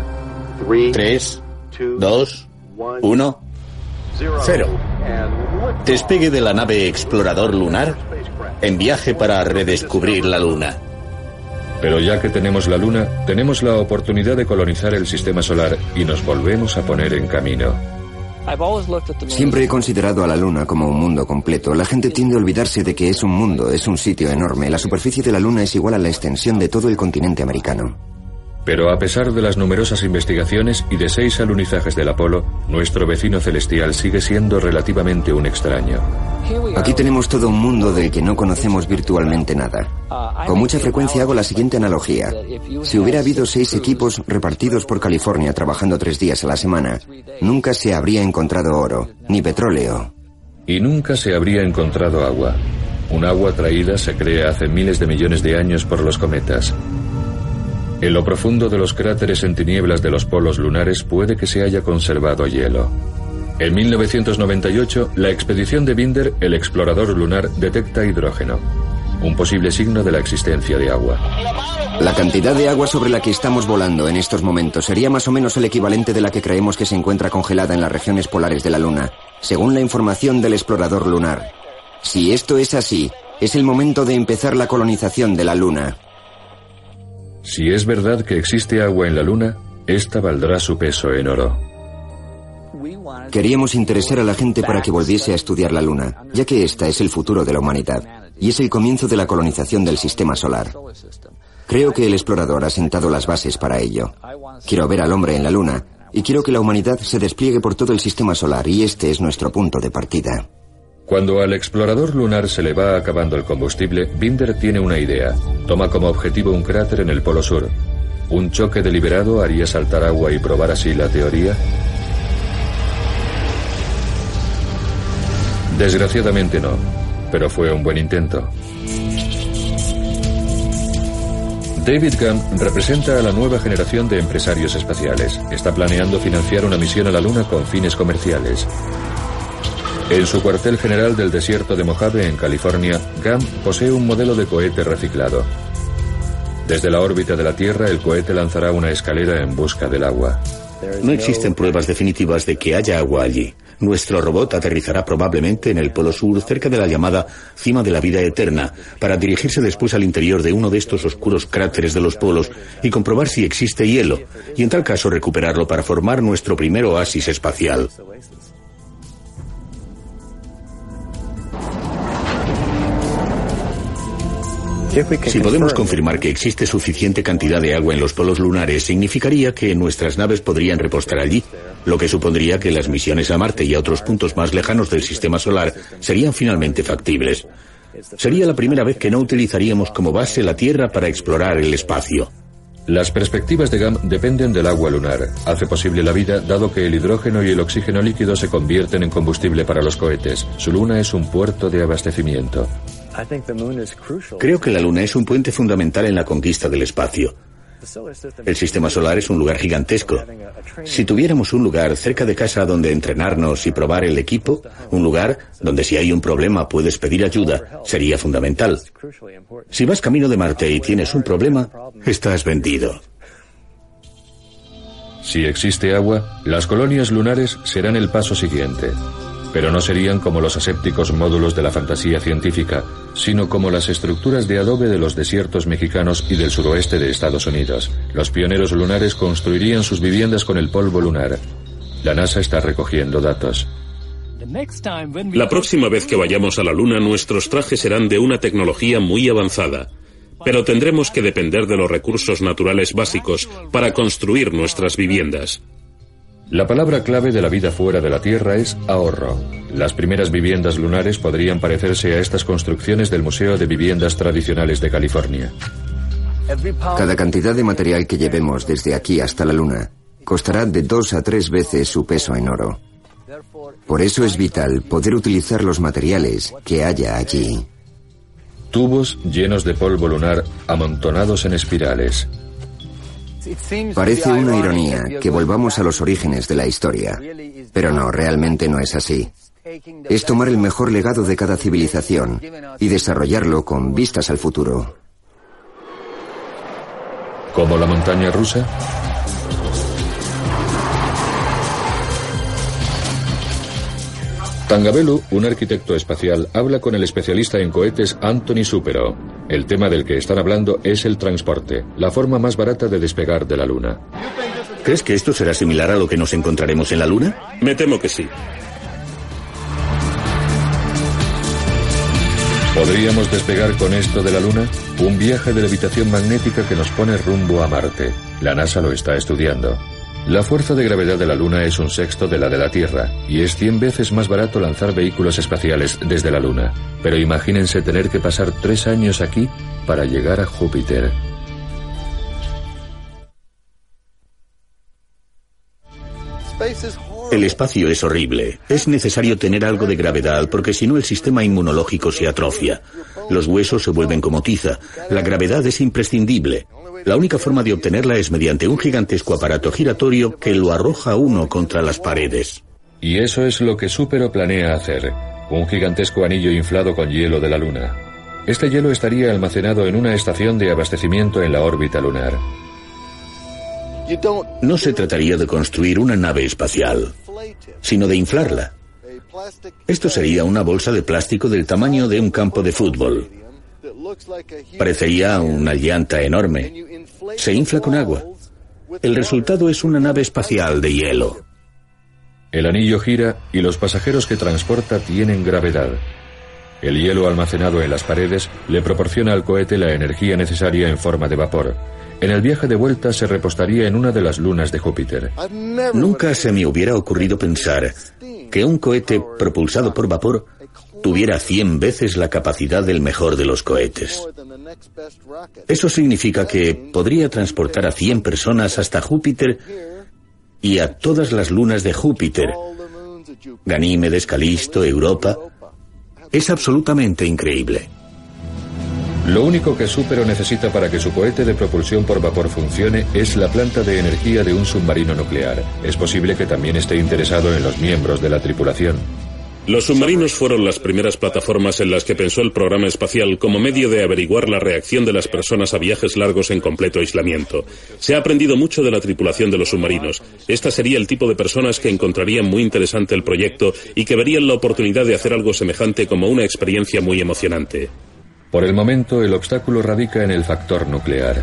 3, 2, 1, 0. Despegue de la nave explorador lunar en viaje para redescubrir la Luna. Pero ya que tenemos la Luna, tenemos la oportunidad de colonizar el sistema solar y nos volvemos a poner en camino. Siempre he considerado a la Luna como un mundo completo. La gente tiende a olvidarse de que es un mundo, es un sitio enorme. La superficie de la Luna es igual a la extensión de todo el continente americano. Pero a pesar de las numerosas investigaciones y de 6 alunizajes del Apolo, nuestro vecino celestial sigue siendo relativamente un extraño. Aquí tenemos todo un mundo del que no conocemos virtualmente nada. Con mucha frecuencia hago la siguiente analogía. Si hubiera habido 6 equipos repartidos por California trabajando 3 días a la semana, nunca se habría encontrado oro, ni petróleo. Y nunca se habría encontrado agua. Un agua traída se crea hace miles de millones de años por los cometas. En lo profundo de los cráteres en tinieblas de los polos lunares puede que se haya conservado hielo. En 1998, la expedición de Binder, el explorador lunar, detecta hidrógeno, un posible signo de la existencia de agua. La cantidad de agua sobre la que estamos volando en estos momentos sería más o menos el equivalente de la que creemos que se encuentra congelada en las regiones polares de la Luna, según la información del explorador lunar. Si esto es así, es el momento de empezar la colonización de la Luna. Si es verdad que existe agua en la Luna, esta valdrá su peso en oro. Queríamos interesar a la gente para que volviese a estudiar la Luna, ya que esta es el futuro de la humanidad, y es el comienzo de la colonización del sistema solar. Creo que el explorador ha sentado las bases para ello. Quiero ver al hombre en la Luna, y quiero que la humanidad se despliegue por todo el sistema solar, y este es nuestro punto de partida. Cuando al explorador lunar se le va acabando el combustible, Binder tiene una idea. Toma como objetivo un cráter en el polo sur. ¿Un choque deliberado haría saltar agua y probar así la teoría? Desgraciadamente no, pero fue un buen intento. David Gunn representa a la nueva generación de empresarios espaciales. Está planeando financiar una misión a la Luna con fines comerciales. En su cuartel general del desierto de Mojave, en California, Gunn posee un modelo de cohete reciclado. Desde la órbita de la Tierra, el cohete lanzará una escalera en busca del agua. No existen pruebas definitivas de que haya agua allí. Nuestro robot aterrizará probablemente en el Polo Sur, cerca de la llamada Cima de la Vida Eterna, para dirigirse después al interior de uno de estos oscuros cráteres de los polos y comprobar si existe hielo, y en tal caso recuperarlo para formar nuestro primer oasis espacial. Si podemos confirmar que existe suficiente cantidad de agua en los polos lunares, significaría que nuestras naves podrían repostar allí, lo que supondría que las misiones a Marte y a otros puntos más lejanos del sistema solar serían finalmente factibles. Sería la primera vez que no utilizaríamos como base la Tierra para explorar el espacio. Las perspectivas de GAM dependen del agua lunar. Hace posible la vida, dado que el hidrógeno y el oxígeno líquido se convierten en combustible para los cohetes. Su luna es un puerto de abastecimiento. Creo que la Luna es un puente fundamental en la conquista del espacio. El sistema solar es un lugar gigantesco. Si tuviéramos un lugar cerca de casa donde entrenarnos y probar el equipo, un lugar donde si hay un problema puedes pedir ayuda, sería fundamental. Si vas camino de Marte y tienes un problema, estás vendido. Si existe agua, las colonias lunares serán el paso siguiente. Pero no serían como los asépticos módulos de la fantasía científica, sino como las estructuras de adobe de los desiertos mexicanos y del suroeste de Estados Unidos. Los pioneros lunares construirían sus viviendas con el polvo lunar. La NASA está recogiendo datos. La próxima vez que vayamos a la Luna, nuestros trajes serán de una tecnología muy avanzada. Pero tendremos que depender de los recursos naturales básicos para construir nuestras viviendas. La palabra clave de la vida fuera de la Tierra es ahorro. Las primeras viviendas lunares podrían parecerse a estas construcciones del Museo de Viviendas Tradicionales de California. Cada cantidad de material que llevemos desde aquí hasta la Luna costará de 2 a 3 veces su peso en oro. Por eso es vital poder utilizar los materiales que haya allí. Tubos llenos de polvo lunar amontonados en espirales. Parece una ironía que volvamos a los orígenes de la historia, pero no, realmente no es así. Es tomar el mejor legado de cada civilización y desarrollarlo con vistas al futuro. ¿Como la montaña rusa? Tangabelu, un arquitecto espacial, habla con el especialista en cohetes Anthony Supero. El tema del que están hablando es el transporte, la forma más barata de despegar de la Luna. ¿Crees que esto será similar a lo que nos encontraremos en la Luna? Me temo que sí. ¿Podríamos despegar con esto de la Luna? Un viaje de levitación magnética que nos pone rumbo a Marte. La NASA lo está estudiando. La fuerza de gravedad de la Luna es 1/6 de la de la Tierra, y es 100 veces más barato lanzar vehículos espaciales desde la Luna. Pero imagínense tener que pasar 3 años aquí para llegar a Júpiter. El espacio es horrible. Es necesario tener algo de gravedad porque si no el sistema inmunológico se atrofia. Los huesos se vuelven como tiza. La gravedad es imprescindible. La única forma de obtenerla es mediante un gigantesco aparato giratorio que lo arroja uno contra las paredes. Y eso es lo que Supero planea hacer. Un gigantesco anillo inflado con hielo de la Luna. Este hielo estaría almacenado en una estación de abastecimiento en la órbita lunar. No se trataría de construir una nave espacial, sino de inflarla. Esto sería una bolsa de plástico del tamaño de un campo de fútbol. Parecería una llanta enorme. Se infla con agua. El resultado es una nave espacial de hielo. El anillo gira y los pasajeros que transporta tienen gravedad. El hielo almacenado en las paredes le proporciona al cohete la energía necesaria en forma de vapor. En el viaje de vuelta se repostaría en una de las lunas de Júpiter. Nunca se me hubiera ocurrido pensar que un cohete propulsado por vapor tuviera 100 veces la capacidad del mejor de los cohetes. Eso significa que podría transportar a 100 personas hasta Júpiter y a todas las lunas de Júpiter. Ganímedes, Calisto, Europa. Es absolutamente increíble. Lo único que Supero necesita para que su cohete de propulsión por vapor funcione es la planta de energía de un submarino nuclear. Es posible que también esté interesado en los miembros de la tripulación. Los submarinos fueron las primeras plataformas en las que pensó el programa espacial como medio de averiguar la reacción de las personas a viajes largos en completo aislamiento. Se ha aprendido mucho de la tripulación de los submarinos. Esta sería el tipo de personas que encontrarían muy interesante el proyecto y que verían la oportunidad de hacer algo semejante como una experiencia muy emocionante. Por el momento, el obstáculo radica en el factor nuclear.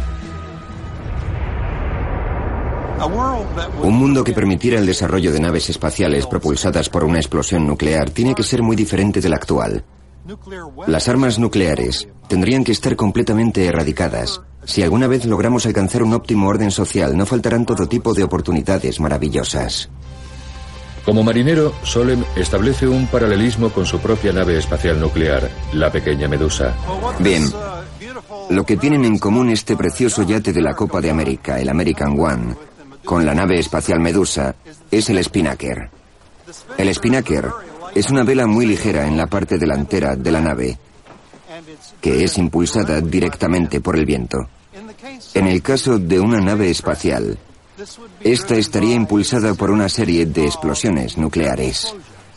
Un mundo que permitiera el desarrollo de naves espaciales propulsadas por una explosión nuclear tiene que ser muy diferente del actual. Las armas nucleares tendrían que estar completamente erradicadas. Si alguna vez logramos alcanzar un óptimo orden social, no faltarán todo tipo de oportunidades maravillosas. Como marinero, Solem establece un paralelismo con su propia nave espacial nuclear, la pequeña Medusa. Bien, lo que tienen en común este precioso yate de la Copa de América, el American One, con la nave espacial Medusa, es el Spinnaker. El Spinnaker es una vela muy ligera en la parte delantera de la nave, que es impulsada directamente por el viento. En el caso de una nave espacial, esta estaría impulsada por una serie de explosiones nucleares.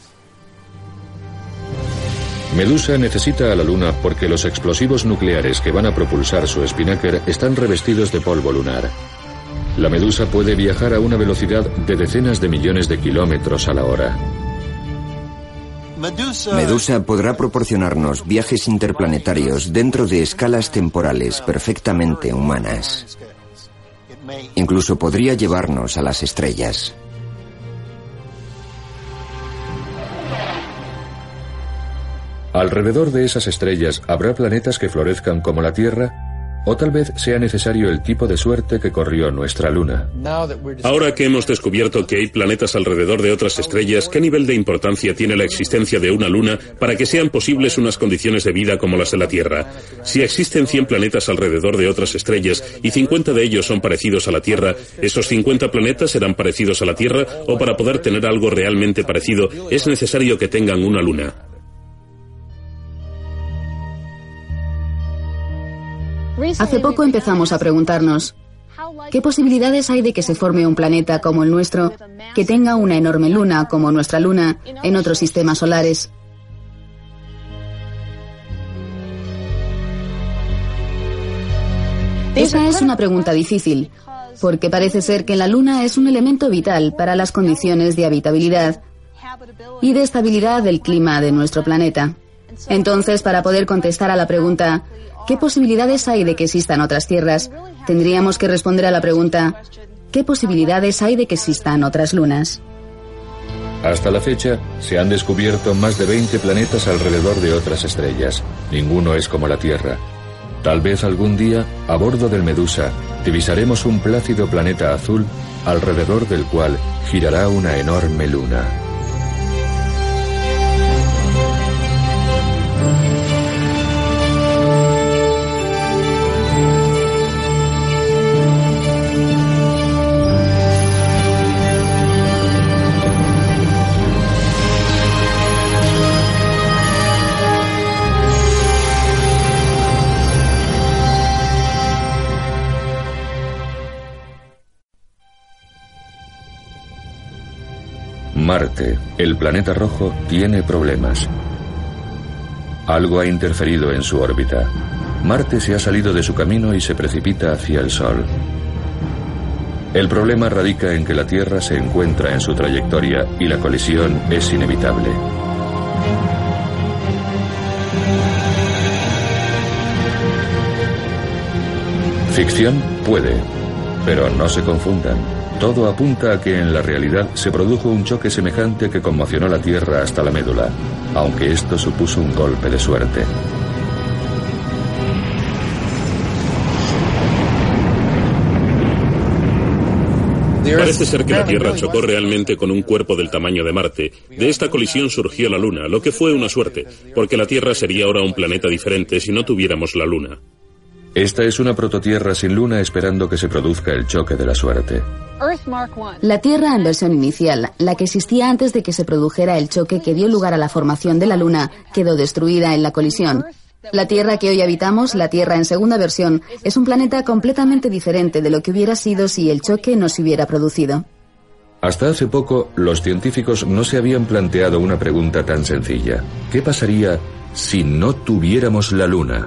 Medusa necesita a la Luna porque los explosivos nucleares que van a propulsar su Spinnaker están revestidos de polvo lunar. La Medusa puede viajar a una velocidad de decenas de millones de kilómetros a la hora. Medusa podrá proporcionarnos viajes interplanetarios dentro de escalas temporales perfectamente humanas. Incluso podría llevarnos a las estrellas. Alrededor de esas estrellas habrá planetas que florezcan como la Tierra, o tal vez sea necesario el tipo de suerte que corrió nuestra Luna. Ahora que hemos descubierto que hay planetas alrededor de otras estrellas, ¿qué nivel de importancia tiene la existencia de una Luna para que sean posibles unas condiciones de vida como las de la Tierra? Si existen 100 planetas alrededor de otras estrellas y 50 de ellos son parecidos a la Tierra, ¿esos 50 planetas serán parecidos a la Tierra o para poder tener algo realmente parecido es necesario que tengan una Luna? Hace poco empezamos a preguntarnos, ¿qué posibilidades hay de que se forme un planeta como el nuestro, que tenga una enorme luna como nuestra Luna en otros sistemas solares? Esa es una pregunta difícil, porque parece ser que la Luna es un elemento vital para las condiciones de habitabilidad y de estabilidad del clima de nuestro planeta. Entonces, para poder contestar a la pregunta, ¿qué posibilidades hay de que existan otras tierras?, tendríamos que responder a la pregunta, ¿qué posibilidades hay de que existan otras lunas? Hasta la fecha, se han descubierto más de 20 planetas alrededor de otras estrellas. Ninguno es como la Tierra. Tal vez algún día, a bordo del Medusa, divisaremos un plácido planeta azul alrededor del cual girará una enorme luna. Marte, el planeta rojo, tiene problemas. Algo ha interferido en su órbita. Marte se ha salido de su camino y se precipita hacia el Sol. El problema radica en que la Tierra se encuentra en su trayectoria y la colisión es inevitable. Ficción puede, pero no se confundan. Todo apunta a que en la realidad se produjo un choque semejante que conmocionó la Tierra hasta la médula, aunque esto supuso un golpe de suerte. Parece ser que la Tierra chocó realmente con un cuerpo del tamaño de Marte. De esta colisión surgió la Luna, lo que fue una suerte, porque la Tierra sería ahora un planeta diferente si no tuviéramos la Luna. Esta es una prototierra sin luna esperando que se produzca el choque de la suerte. La Tierra en versión inicial, la que existía antes de que se produjera el choque que dio lugar a la formación de la Luna, quedó destruida en la colisión. La Tierra que hoy habitamos, la Tierra en segunda versión, es un planeta completamente diferente de lo que hubiera sido si el choque no se hubiera producido. Hasta hace poco, los científicos no se habían planteado una pregunta tan sencilla. ¿Qué pasaría si no tuviéramos la Luna?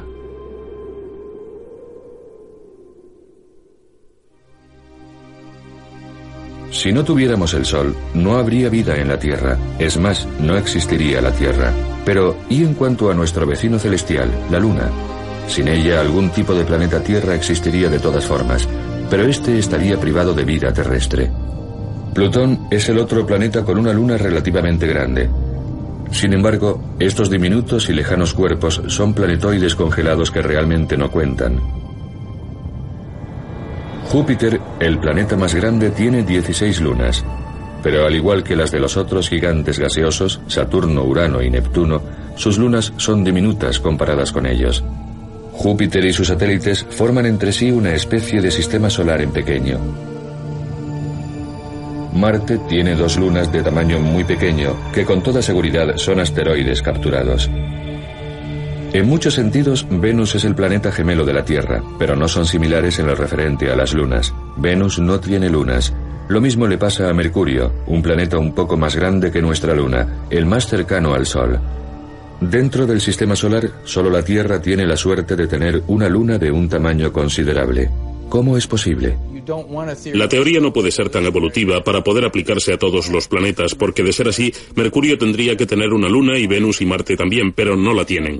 Si no tuviéramos el Sol, no habría vida en la Tierra. Es más, no existiría la Tierra. Pero, ¿y en cuanto a nuestro vecino celestial, la Luna? Sin ella, algún tipo de planeta Tierra existiría de todas formas, pero este estaría privado de vida terrestre. Plutón es el otro planeta con una luna relativamente grande. Sin embargo, estos diminutos y lejanos cuerpos son planetoides congelados que realmente no cuentan. Júpiter, el planeta más grande, tiene 16 lunas, Pero al igual que las de los otros gigantes gaseosos, Saturno, Urano y Neptuno, sus lunas son diminutas comparadas con ellos. Júpiter y sus satélites forman entre sí una especie de sistema solar en pequeño. Marte tiene 2 lunas de tamaño muy pequeño, que con toda seguridad son asteroides capturados. En muchos sentidos, Venus es el planeta gemelo de la Tierra, pero no son similares en lo referente a las lunas. Venus no tiene lunas. Lo mismo le pasa a Mercurio, un planeta un poco más grande que nuestra luna, el más cercano al Sol. Dentro del sistema solar, solo la Tierra tiene la suerte de tener una luna de un tamaño considerable. ¿Cómo es posible? La teoría no puede ser tan evolutiva para poder aplicarse a todos los planetas, porque de ser así, Mercurio tendría que tener una luna y Venus y Marte también, pero no la tienen.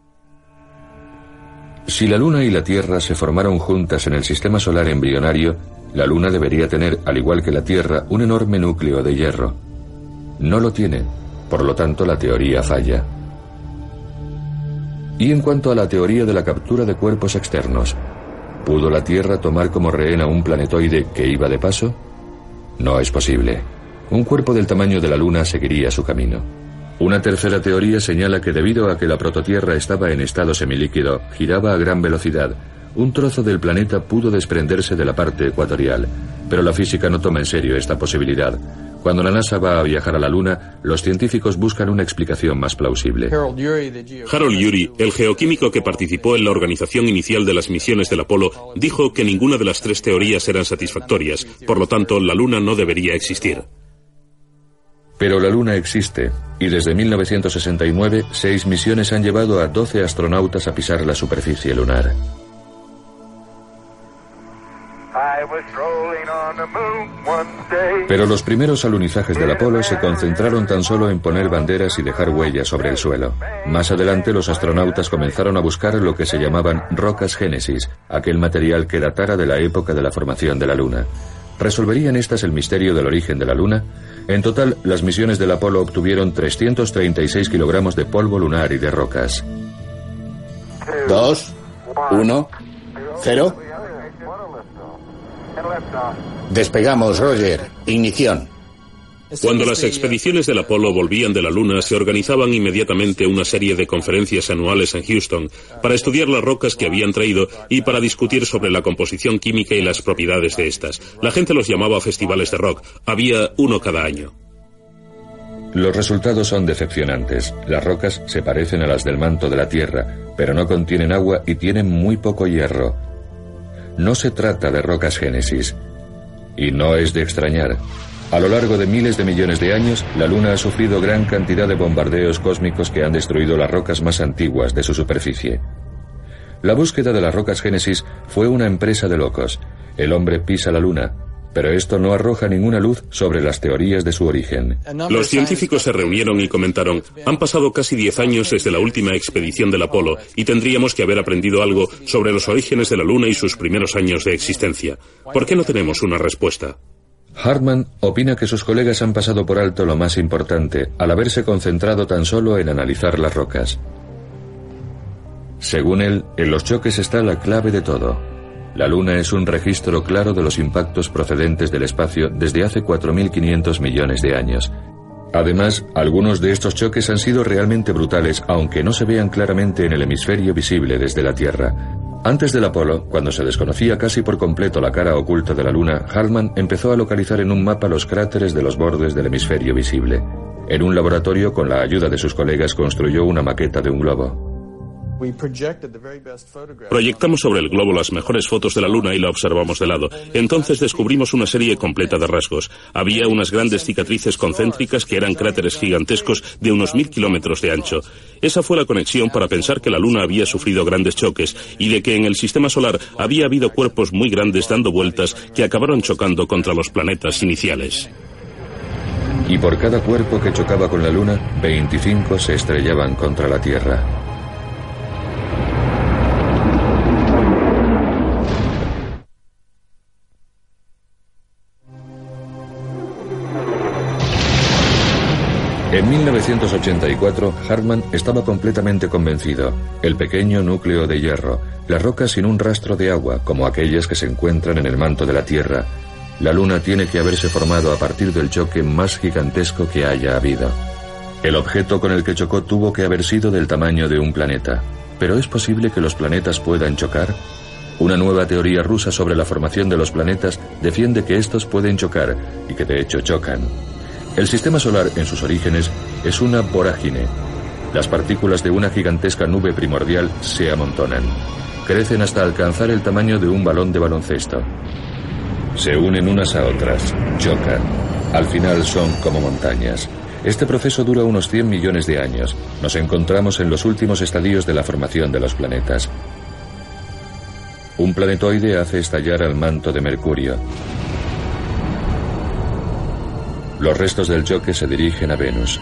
Si la Luna y la Tierra se formaron juntas en el sistema solar embrionario, la Luna debería tener, al igual que la Tierra, un enorme núcleo de hierro. No lo tiene, por lo tanto la teoría falla. Y en cuanto a la teoría de la captura de cuerpos externos, ¿pudo la Tierra tomar como rehén a un planetoide que iba de paso? No es posible. Un cuerpo del tamaño de la Luna seguiría su camino. Una tercera teoría señala que debido a que la prototierra estaba en estado semilíquido, giraba a gran velocidad, un trozo del planeta pudo desprenderse de la parte ecuatorial, pero la física no toma en serio esta posibilidad. Cuando la NASA va a viajar a la Luna, los científicos buscan una explicación más plausible. Harold Urey, el geoquímico que participó en la organización inicial de las misiones del Apolo, dijo que ninguna de las 3 teorías eran satisfactorias, por lo tanto la Luna no debería existir. Pero la Luna existe, y desde 1969, 6 misiones han llevado a 12 astronautas a pisar la superficie lunar. Pero los primeros alunizajes del Apolo se concentraron tan solo en poner banderas y dejar huellas sobre el suelo. Más adelante los astronautas comenzaron a buscar lo que se llamaban rocas Génesis, aquel material que datara de la época de la formación de la Luna. ¿Resolverían estas el misterio del origen de la Luna? En total, las misiones del Apolo obtuvieron 336 kilogramos de polvo lunar y de rocas. 2, 1, 0. Despegamos, Roger. Ignición. Cuando las expediciones del Apolo volvían de la Luna, se organizaban inmediatamente una serie de conferencias anuales en Houston para estudiar las rocas que habían traído y para discutir sobre la composición química y las propiedades de estas. La gente los llamaba festivales de rock. Había uno cada año. Los resultados son decepcionantes. Las rocas se parecen a las del manto de la Tierra, pero no contienen agua y tienen muy poco hierro. No se trata de rocas Génesis. Y no es de extrañar. A lo largo de miles de millones de años, la Luna ha sufrido gran cantidad de bombardeos cósmicos que han destruido las rocas más antiguas de su superficie. La búsqueda de las rocas Génesis fue una empresa de locos. El hombre pisa la Luna, pero esto no arroja ninguna luz sobre las teorías de su origen. Los científicos se reunieron y comentaron: han pasado casi 10 años desde la última expedición del Apolo y tendríamos que haber aprendido algo sobre los orígenes de la Luna y sus primeros años de existencia. ¿Por qué no tenemos una respuesta? Hartman opina que sus colegas han pasado por alto lo más importante al haberse concentrado tan solo en analizar las rocas. Según él, en los choques está la clave de todo. La Luna es un registro claro de los impactos procedentes del espacio desde hace 4.500 millones de años. Además, algunos de estos choques han sido realmente brutales, aunque no se vean claramente en el hemisferio visible desde la Tierra. Antes del Apolo, cuando se desconocía casi por completo la cara oculta de la Luna, Hartman empezó a localizar en un mapa los cráteres de los bordes del hemisferio visible. En un laboratorio, con la ayuda de sus colegas, construyó una maqueta de un globo. Proyectamos sobre el globo las mejores fotos de la Luna y la observamos de lado. Entonces descubrimos una serie completa de rasgos. Había unas grandes cicatrices concéntricas que eran cráteres gigantescos de unos 1000 kilómetros de ancho. Esa fue la conexión para pensar que la Luna había sufrido grandes choques y de que en el sistema solar había habido cuerpos muy grandes dando vueltas que acabaron chocando contra los planetas iniciales. Y por cada cuerpo que chocaba con la Luna, 25 se estrellaban contra la Tierra. En 1984, Hartman estaba completamente convencido. El pequeño núcleo de hierro, las rocas sin un rastro de agua, como aquellas que se encuentran en el manto de la Tierra, La Luna tiene que haberse formado a partir del choque más gigantesco que haya habido. El objeto con el que chocó tuvo que haber sido del tamaño de un planeta. ¿Pero es posible que los planetas puedan chocar? Una nueva teoría rusa sobre la formación de los planetas defiende que estos pueden chocar y que de hecho chocan. El sistema solar en sus orígenes es una vorágine. Las partículas de una gigantesca nube primordial se amontonan. Crecen hasta alcanzar el tamaño de un balón de baloncesto. Se unen unas a otras, chocan. Al final son como montañas. Este proceso dura unos 100 millones de años. Nos encontramos en los últimos estadios de la formación de los planetas. Un planetoide hace estallar al manto de Mercurio. Los restos del choque se dirigen a Venus.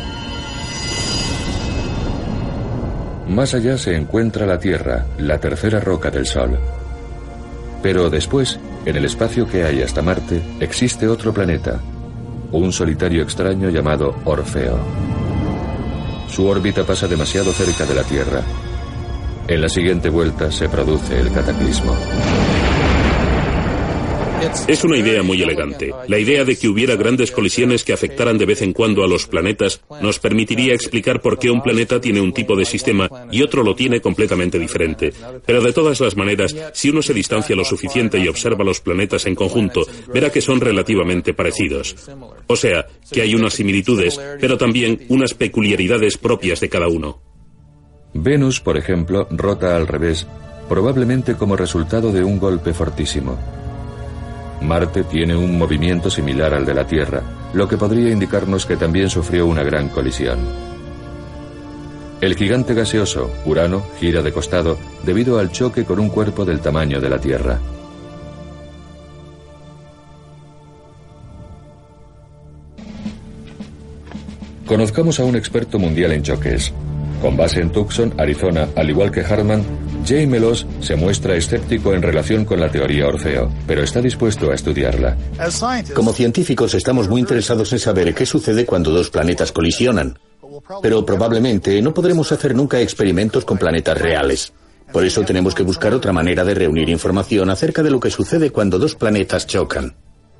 Más allá se encuentra la Tierra, la tercera roca del Sol. Pero después, en el espacio que hay hasta Marte, existe otro planeta, un solitario extraño llamado Orfeo. Su órbita pasa demasiado cerca de la Tierra. En la siguiente vuelta se produce el cataclismo. Es una idea muy elegante. La idea de que hubiera grandes colisiones que afectaran de vez en cuando a los planetas nos permitiría explicar por qué un planeta tiene un tipo de sistema y otro lo tiene completamente diferente. Pero de todas las maneras, si uno se distancia lo suficiente y observa los planetas en conjunto, verá que son relativamente parecidos. O sea, que hay unas similitudes, pero también unas peculiaridades propias de cada uno. Venus, por ejemplo, rota al revés, probablemente como resultado de un golpe fortísimo. Marte tiene un movimiento similar al de la Tierra, lo que podría indicarnos que también sufrió una gran colisión. El gigante gaseoso, Urano, gira de costado debido al choque con un cuerpo del tamaño de la Tierra. Conozcamos a un experto mundial en choques. Con base en Tucson, Arizona, al igual que Hartman, Jay Meloz se muestra escéptico en relación con la teoría Orfeo, pero está dispuesto a estudiarla. Como científicos estamos muy interesados en saber qué sucede cuando dos planetas colisionan, pero probablemente no podremos hacer nunca experimentos con planetas reales. Por eso tenemos que buscar otra manera de reunir información acerca de lo que sucede cuando dos planetas chocan.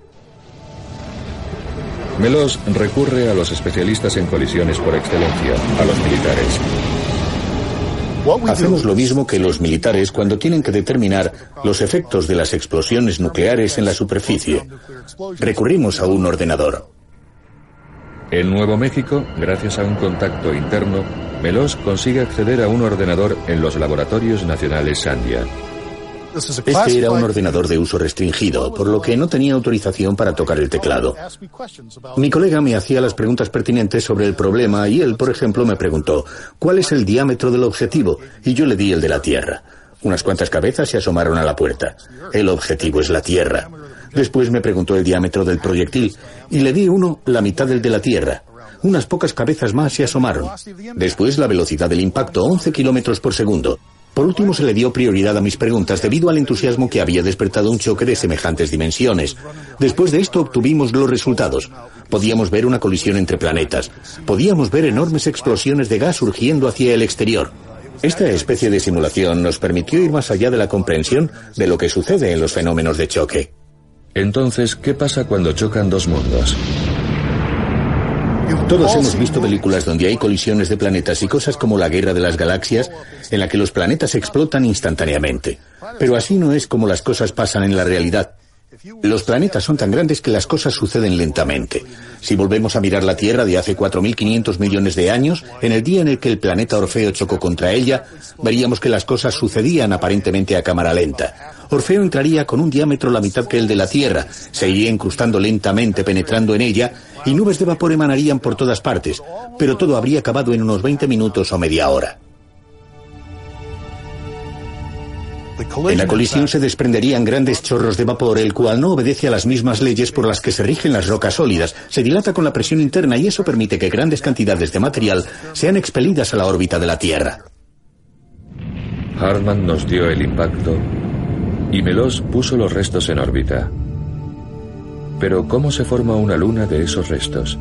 Meloz recurre a los especialistas en colisiones por excelencia, a los militares. Hacemos lo mismo que los militares cuando tienen que determinar los efectos de las explosiones nucleares en la superficie. Recurrimos a un ordenador. En Nuevo México, gracias a un contacto interno, Meloz consigue acceder a un ordenador en los laboratorios nacionales Sandia. Este era un ordenador de uso restringido, por lo que no tenía autorización para tocar el teclado. Mi colega me hacía las preguntas pertinentes sobre el problema y él, por ejemplo, me preguntó ¿cuál es el diámetro del objetivo? Y yo le di el de la Tierra. Unas cuantas cabezas se asomaron a la puerta. El objetivo es la Tierra. Después me preguntó el diámetro del proyectil y le di uno la mitad del de la Tierra. Unas pocas cabezas más se asomaron. Después la velocidad del impacto, 11 kilómetros por segundo. Por último, se le dio prioridad a mis preguntas debido al entusiasmo que había despertado un choque de semejantes dimensiones. Después de esto obtuvimos los resultados. Podíamos ver una colisión entre planetas. Podíamos ver enormes explosiones de gas surgiendo hacia el exterior. Esta especie de simulación nos permitió ir más allá de la comprensión de lo que sucede en los fenómenos de choque. Entonces, ¿qué pasa cuando chocan dos mundos? Todos hemos visto películas donde hay colisiones de planetas y cosas como la Guerra de las Galaxias, en la que los planetas explotan instantáneamente. Pero así no es como las cosas pasan en la realidad. Los planetas son tan grandes que las cosas suceden lentamente. Si volvemos a mirar la Tierra de hace 4.500 millones de años, en el día en el que el planeta Orfeo chocó contra ella, veríamos que las cosas sucedían aparentemente a cámara lenta. Orfeo entraría con un diámetro la mitad que el de la Tierra, se iría incrustando lentamente penetrando en ella y nubes de vapor emanarían por todas partes, pero todo habría acabado en unos 20 minutos o media hora. En la colisión se desprenderían grandes chorros de vapor, el cual no obedece a las mismas leyes por las que se rigen las rocas sólidas. Se dilata con la presión interna y eso permite que grandes cantidades de material sean expelidas a la órbita de la Tierra. Hartman nos dio el impacto y Meloz puso los restos en órbita. Pero ¿cómo se forma una luna de esos restos?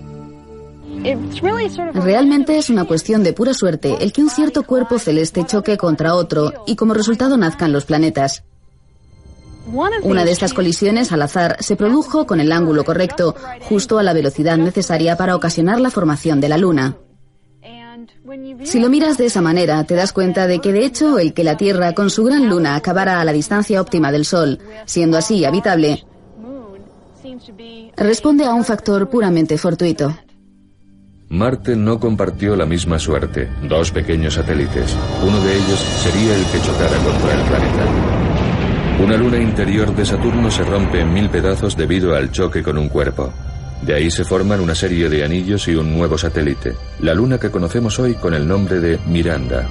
Realmente es una cuestión de pura suerte el que un cierto cuerpo celeste choque contra otro y como resultado nazcan los planetas. Una de estas colisiones al azar se produjo con el ángulo correcto, justo a la velocidad necesaria para ocasionar la formación de la Luna. Si lo miras de esa manera, te das cuenta de que de hecho el que la Tierra con su gran luna acabara a la distancia óptima del Sol, siendo así habitable, responde a un factor puramente fortuito. Marte no compartió la misma suerte. Dos pequeños satélites. Uno de ellos sería el que chocara contra el planeta. Una luna interior de Saturno se rompe en 1000 pedazos debido al choque con un cuerpo. De ahí se forman una serie de anillos y un nuevo satélite, la luna que conocemos hoy con el nombre de Miranda.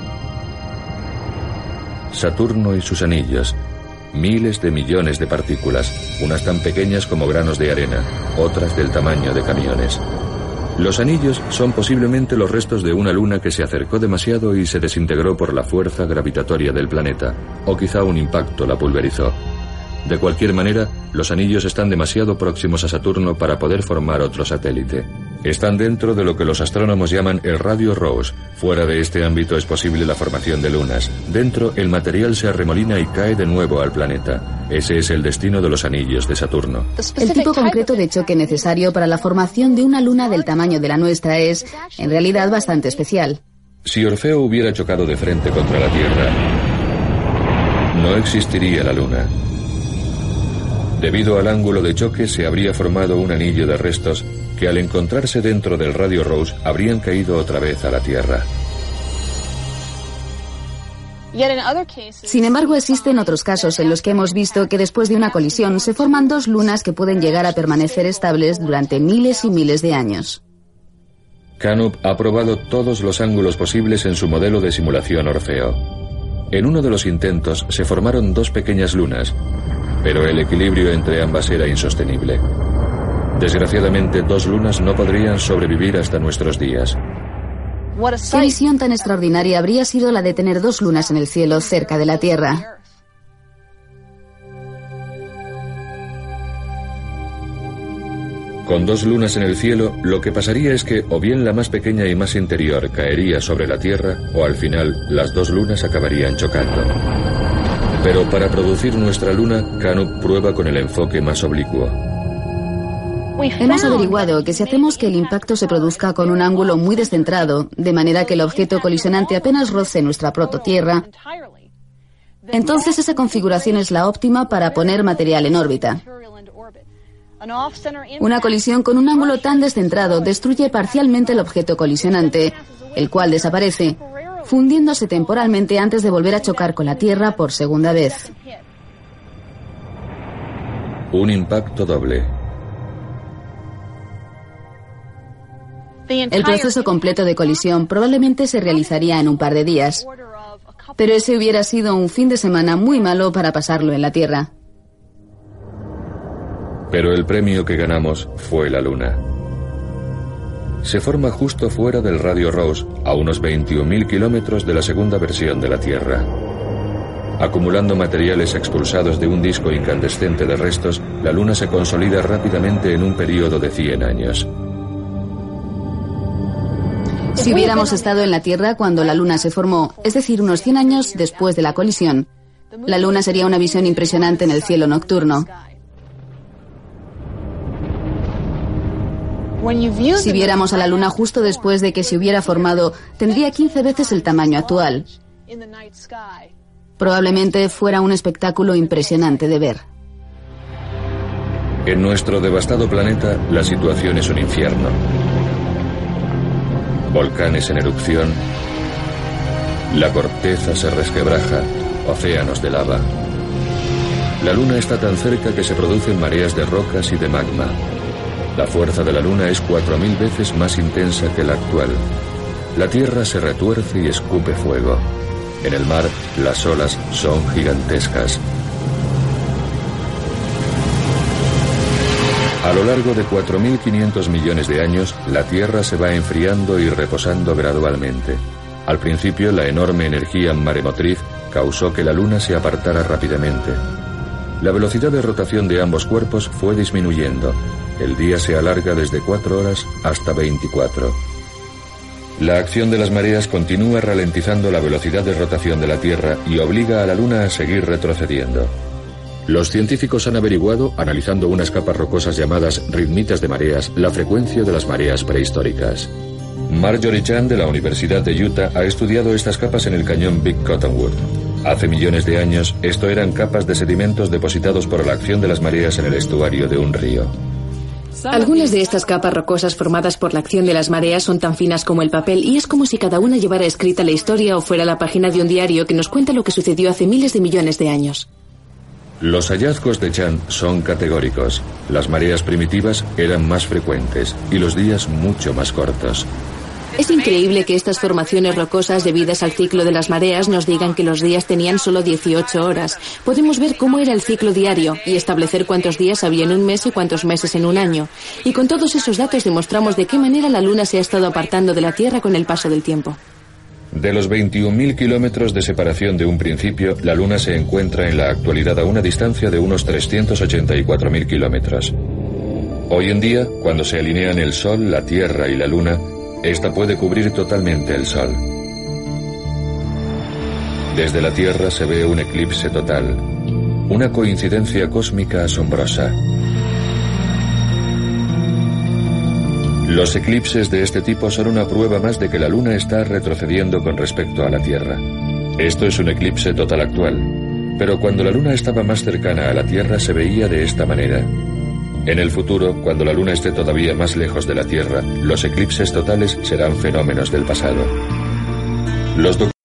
Saturno y sus anillos. Miles de millones de partículas, unas tan pequeñas como granos de arena, otras del tamaño de camiones. Los anillos son posiblemente los restos de una luna que se acercó demasiado y se desintegró por la fuerza gravitatoria del planeta, o quizá un impacto la pulverizó. De cualquier manera, los anillos están demasiado próximos a Saturno para poder formar otro satélite. Están dentro de lo que los astrónomos llaman el radio Rosse. Fuera de este ámbito es posible la formación de lunas. Dentro, el material se arremolina y cae de nuevo al planeta. Ese es el destino de los anillos de Saturno. El tipo concreto de choque necesario para la formación de una luna del tamaño de la nuestra es, en realidad, bastante especial. Si Orfeo hubiera chocado de frente contra la Tierra, no existiría la luna. Debido al ángulo de choque se habría formado un anillo de restos que al encontrarse dentro del radio Rosse habrían caído otra vez a la Tierra. Sin embargo, existen otros casos en los que hemos visto que después de una colisión se forman dos lunas que pueden llegar a permanecer estables durante miles y miles de años. Canup ha probado todos los ángulos posibles en su modelo de simulación Orfeo. En uno de los intentos se formaron dos pequeñas lunas, pero el equilibrio entre ambas era insostenible. Desgraciadamente, dos lunas no podrían sobrevivir hasta nuestros días. ¿Qué visión tan extraordinaria habría sido la de tener dos lunas en el cielo cerca de la Tierra? Con dos lunas en el cielo, lo que pasaría es que o bien la más pequeña y más interior caería sobre la Tierra, o al final las dos lunas acabarían chocando. Pero para producir nuestra luna, Canup prueba con el enfoque más oblicuo. Hemos averiguado que si hacemos que el impacto se produzca con un ángulo muy descentrado, de manera que el objeto colisionante apenas roce nuestra prototierra, entonces esa configuración es la óptima para poner material en órbita. Una colisión con un ángulo tan descentrado destruye parcialmente el objeto colisionante, el cual desaparece, fundiéndose temporalmente antes de volver a chocar con la Tierra por segunda vez. Un impacto doble. El proceso completo de colisión probablemente se realizaría en un par de días, pero ese hubiera sido un fin de semana muy malo para pasarlo en la Tierra. Pero el premio que ganamos fue la Luna. Se forma justo fuera del radio Rosse, a unos 21.000 kilómetros de la segunda versión de la Tierra. Acumulando materiales expulsados de un disco incandescente de restos, la Luna se consolida rápidamente en un periodo de 100 años. Si hubiéramos estado en la Tierra cuando la Luna se formó, es decir, unos 100 años después de la colisión, la Luna sería una visión impresionante en el cielo nocturno. Si viéramos a la Luna justo después de que se hubiera formado, tendría 15 veces el tamaño actual. Probablemente fuera un espectáculo impresionante de ver. En nuestro devastado planeta, la situación es un infierno. Volcanes en erupción, la corteza se resquebraja, océanos de lava. La Luna está tan cerca que se producen mareas de rocas y de magma. La fuerza de la Luna es 4000 veces más intensa que la actual. La Tierra se retuerce y escupe fuego. En el mar, las olas son gigantescas. A lo largo de 4.500 millones de años, la Tierra se va enfriando y reposando gradualmente. Al principio, la enorme energía maremotriz causó que la Luna se apartara rápidamente. La velocidad de rotación de ambos cuerpos fue disminuyendo. El día se alarga desde 4 horas hasta 24. La acción de las mareas continúa ralentizando la velocidad de rotación de la Tierra y obliga a la Luna a seguir retrocediendo. Los científicos han averiguado, analizando unas capas rocosas llamadas ritmitas de mareas, la frecuencia de las mareas prehistóricas. Marjorie Chan de la Universidad de Utah ha estudiado estas capas en el cañón Big Cottonwood. Hace millones de años, esto eran capas de sedimentos depositados por la acción de las mareas en el estuario de un río. Algunas de estas capas rocosas formadas por la acción de las mareas son tan finas como el papel y es como si cada una llevara escrita la historia o fuera la página de un diario que nos cuenta lo que sucedió hace miles de millones de años. Los hallazgos de Chan son categóricos. Las mareas primitivas eran más frecuentes y los días mucho más cortos. Es increíble que estas formaciones rocosas debidas al ciclo de las mareas nos digan que los días tenían solo 18 horas. Podemos ver cómo era el ciclo diario y establecer cuántos días había en un mes y cuántos meses en un año. Y con todos esos datos demostramos de qué manera la Luna se ha estado apartando de la Tierra con el paso del tiempo. De los 21.000 kilómetros de separación de un principio, la Luna se encuentra en la actualidad a una distancia de unos 384.000 kilómetros. Hoy en día, cuando se alinean el Sol, la Tierra y la Luna, esta puede cubrir totalmente el Sol. Desde la Tierra se ve un eclipse total, una coincidencia cósmica asombrosa. Los eclipses de este tipo son una prueba más de que la Luna está retrocediendo con respecto a la Tierra. Esto es un eclipse total actual, pero cuando la Luna estaba más cercana a la Tierra se veía de esta manera. En el futuro, cuando la Luna esté todavía más lejos de la Tierra, los eclipses totales serán fenómenos del pasado. Los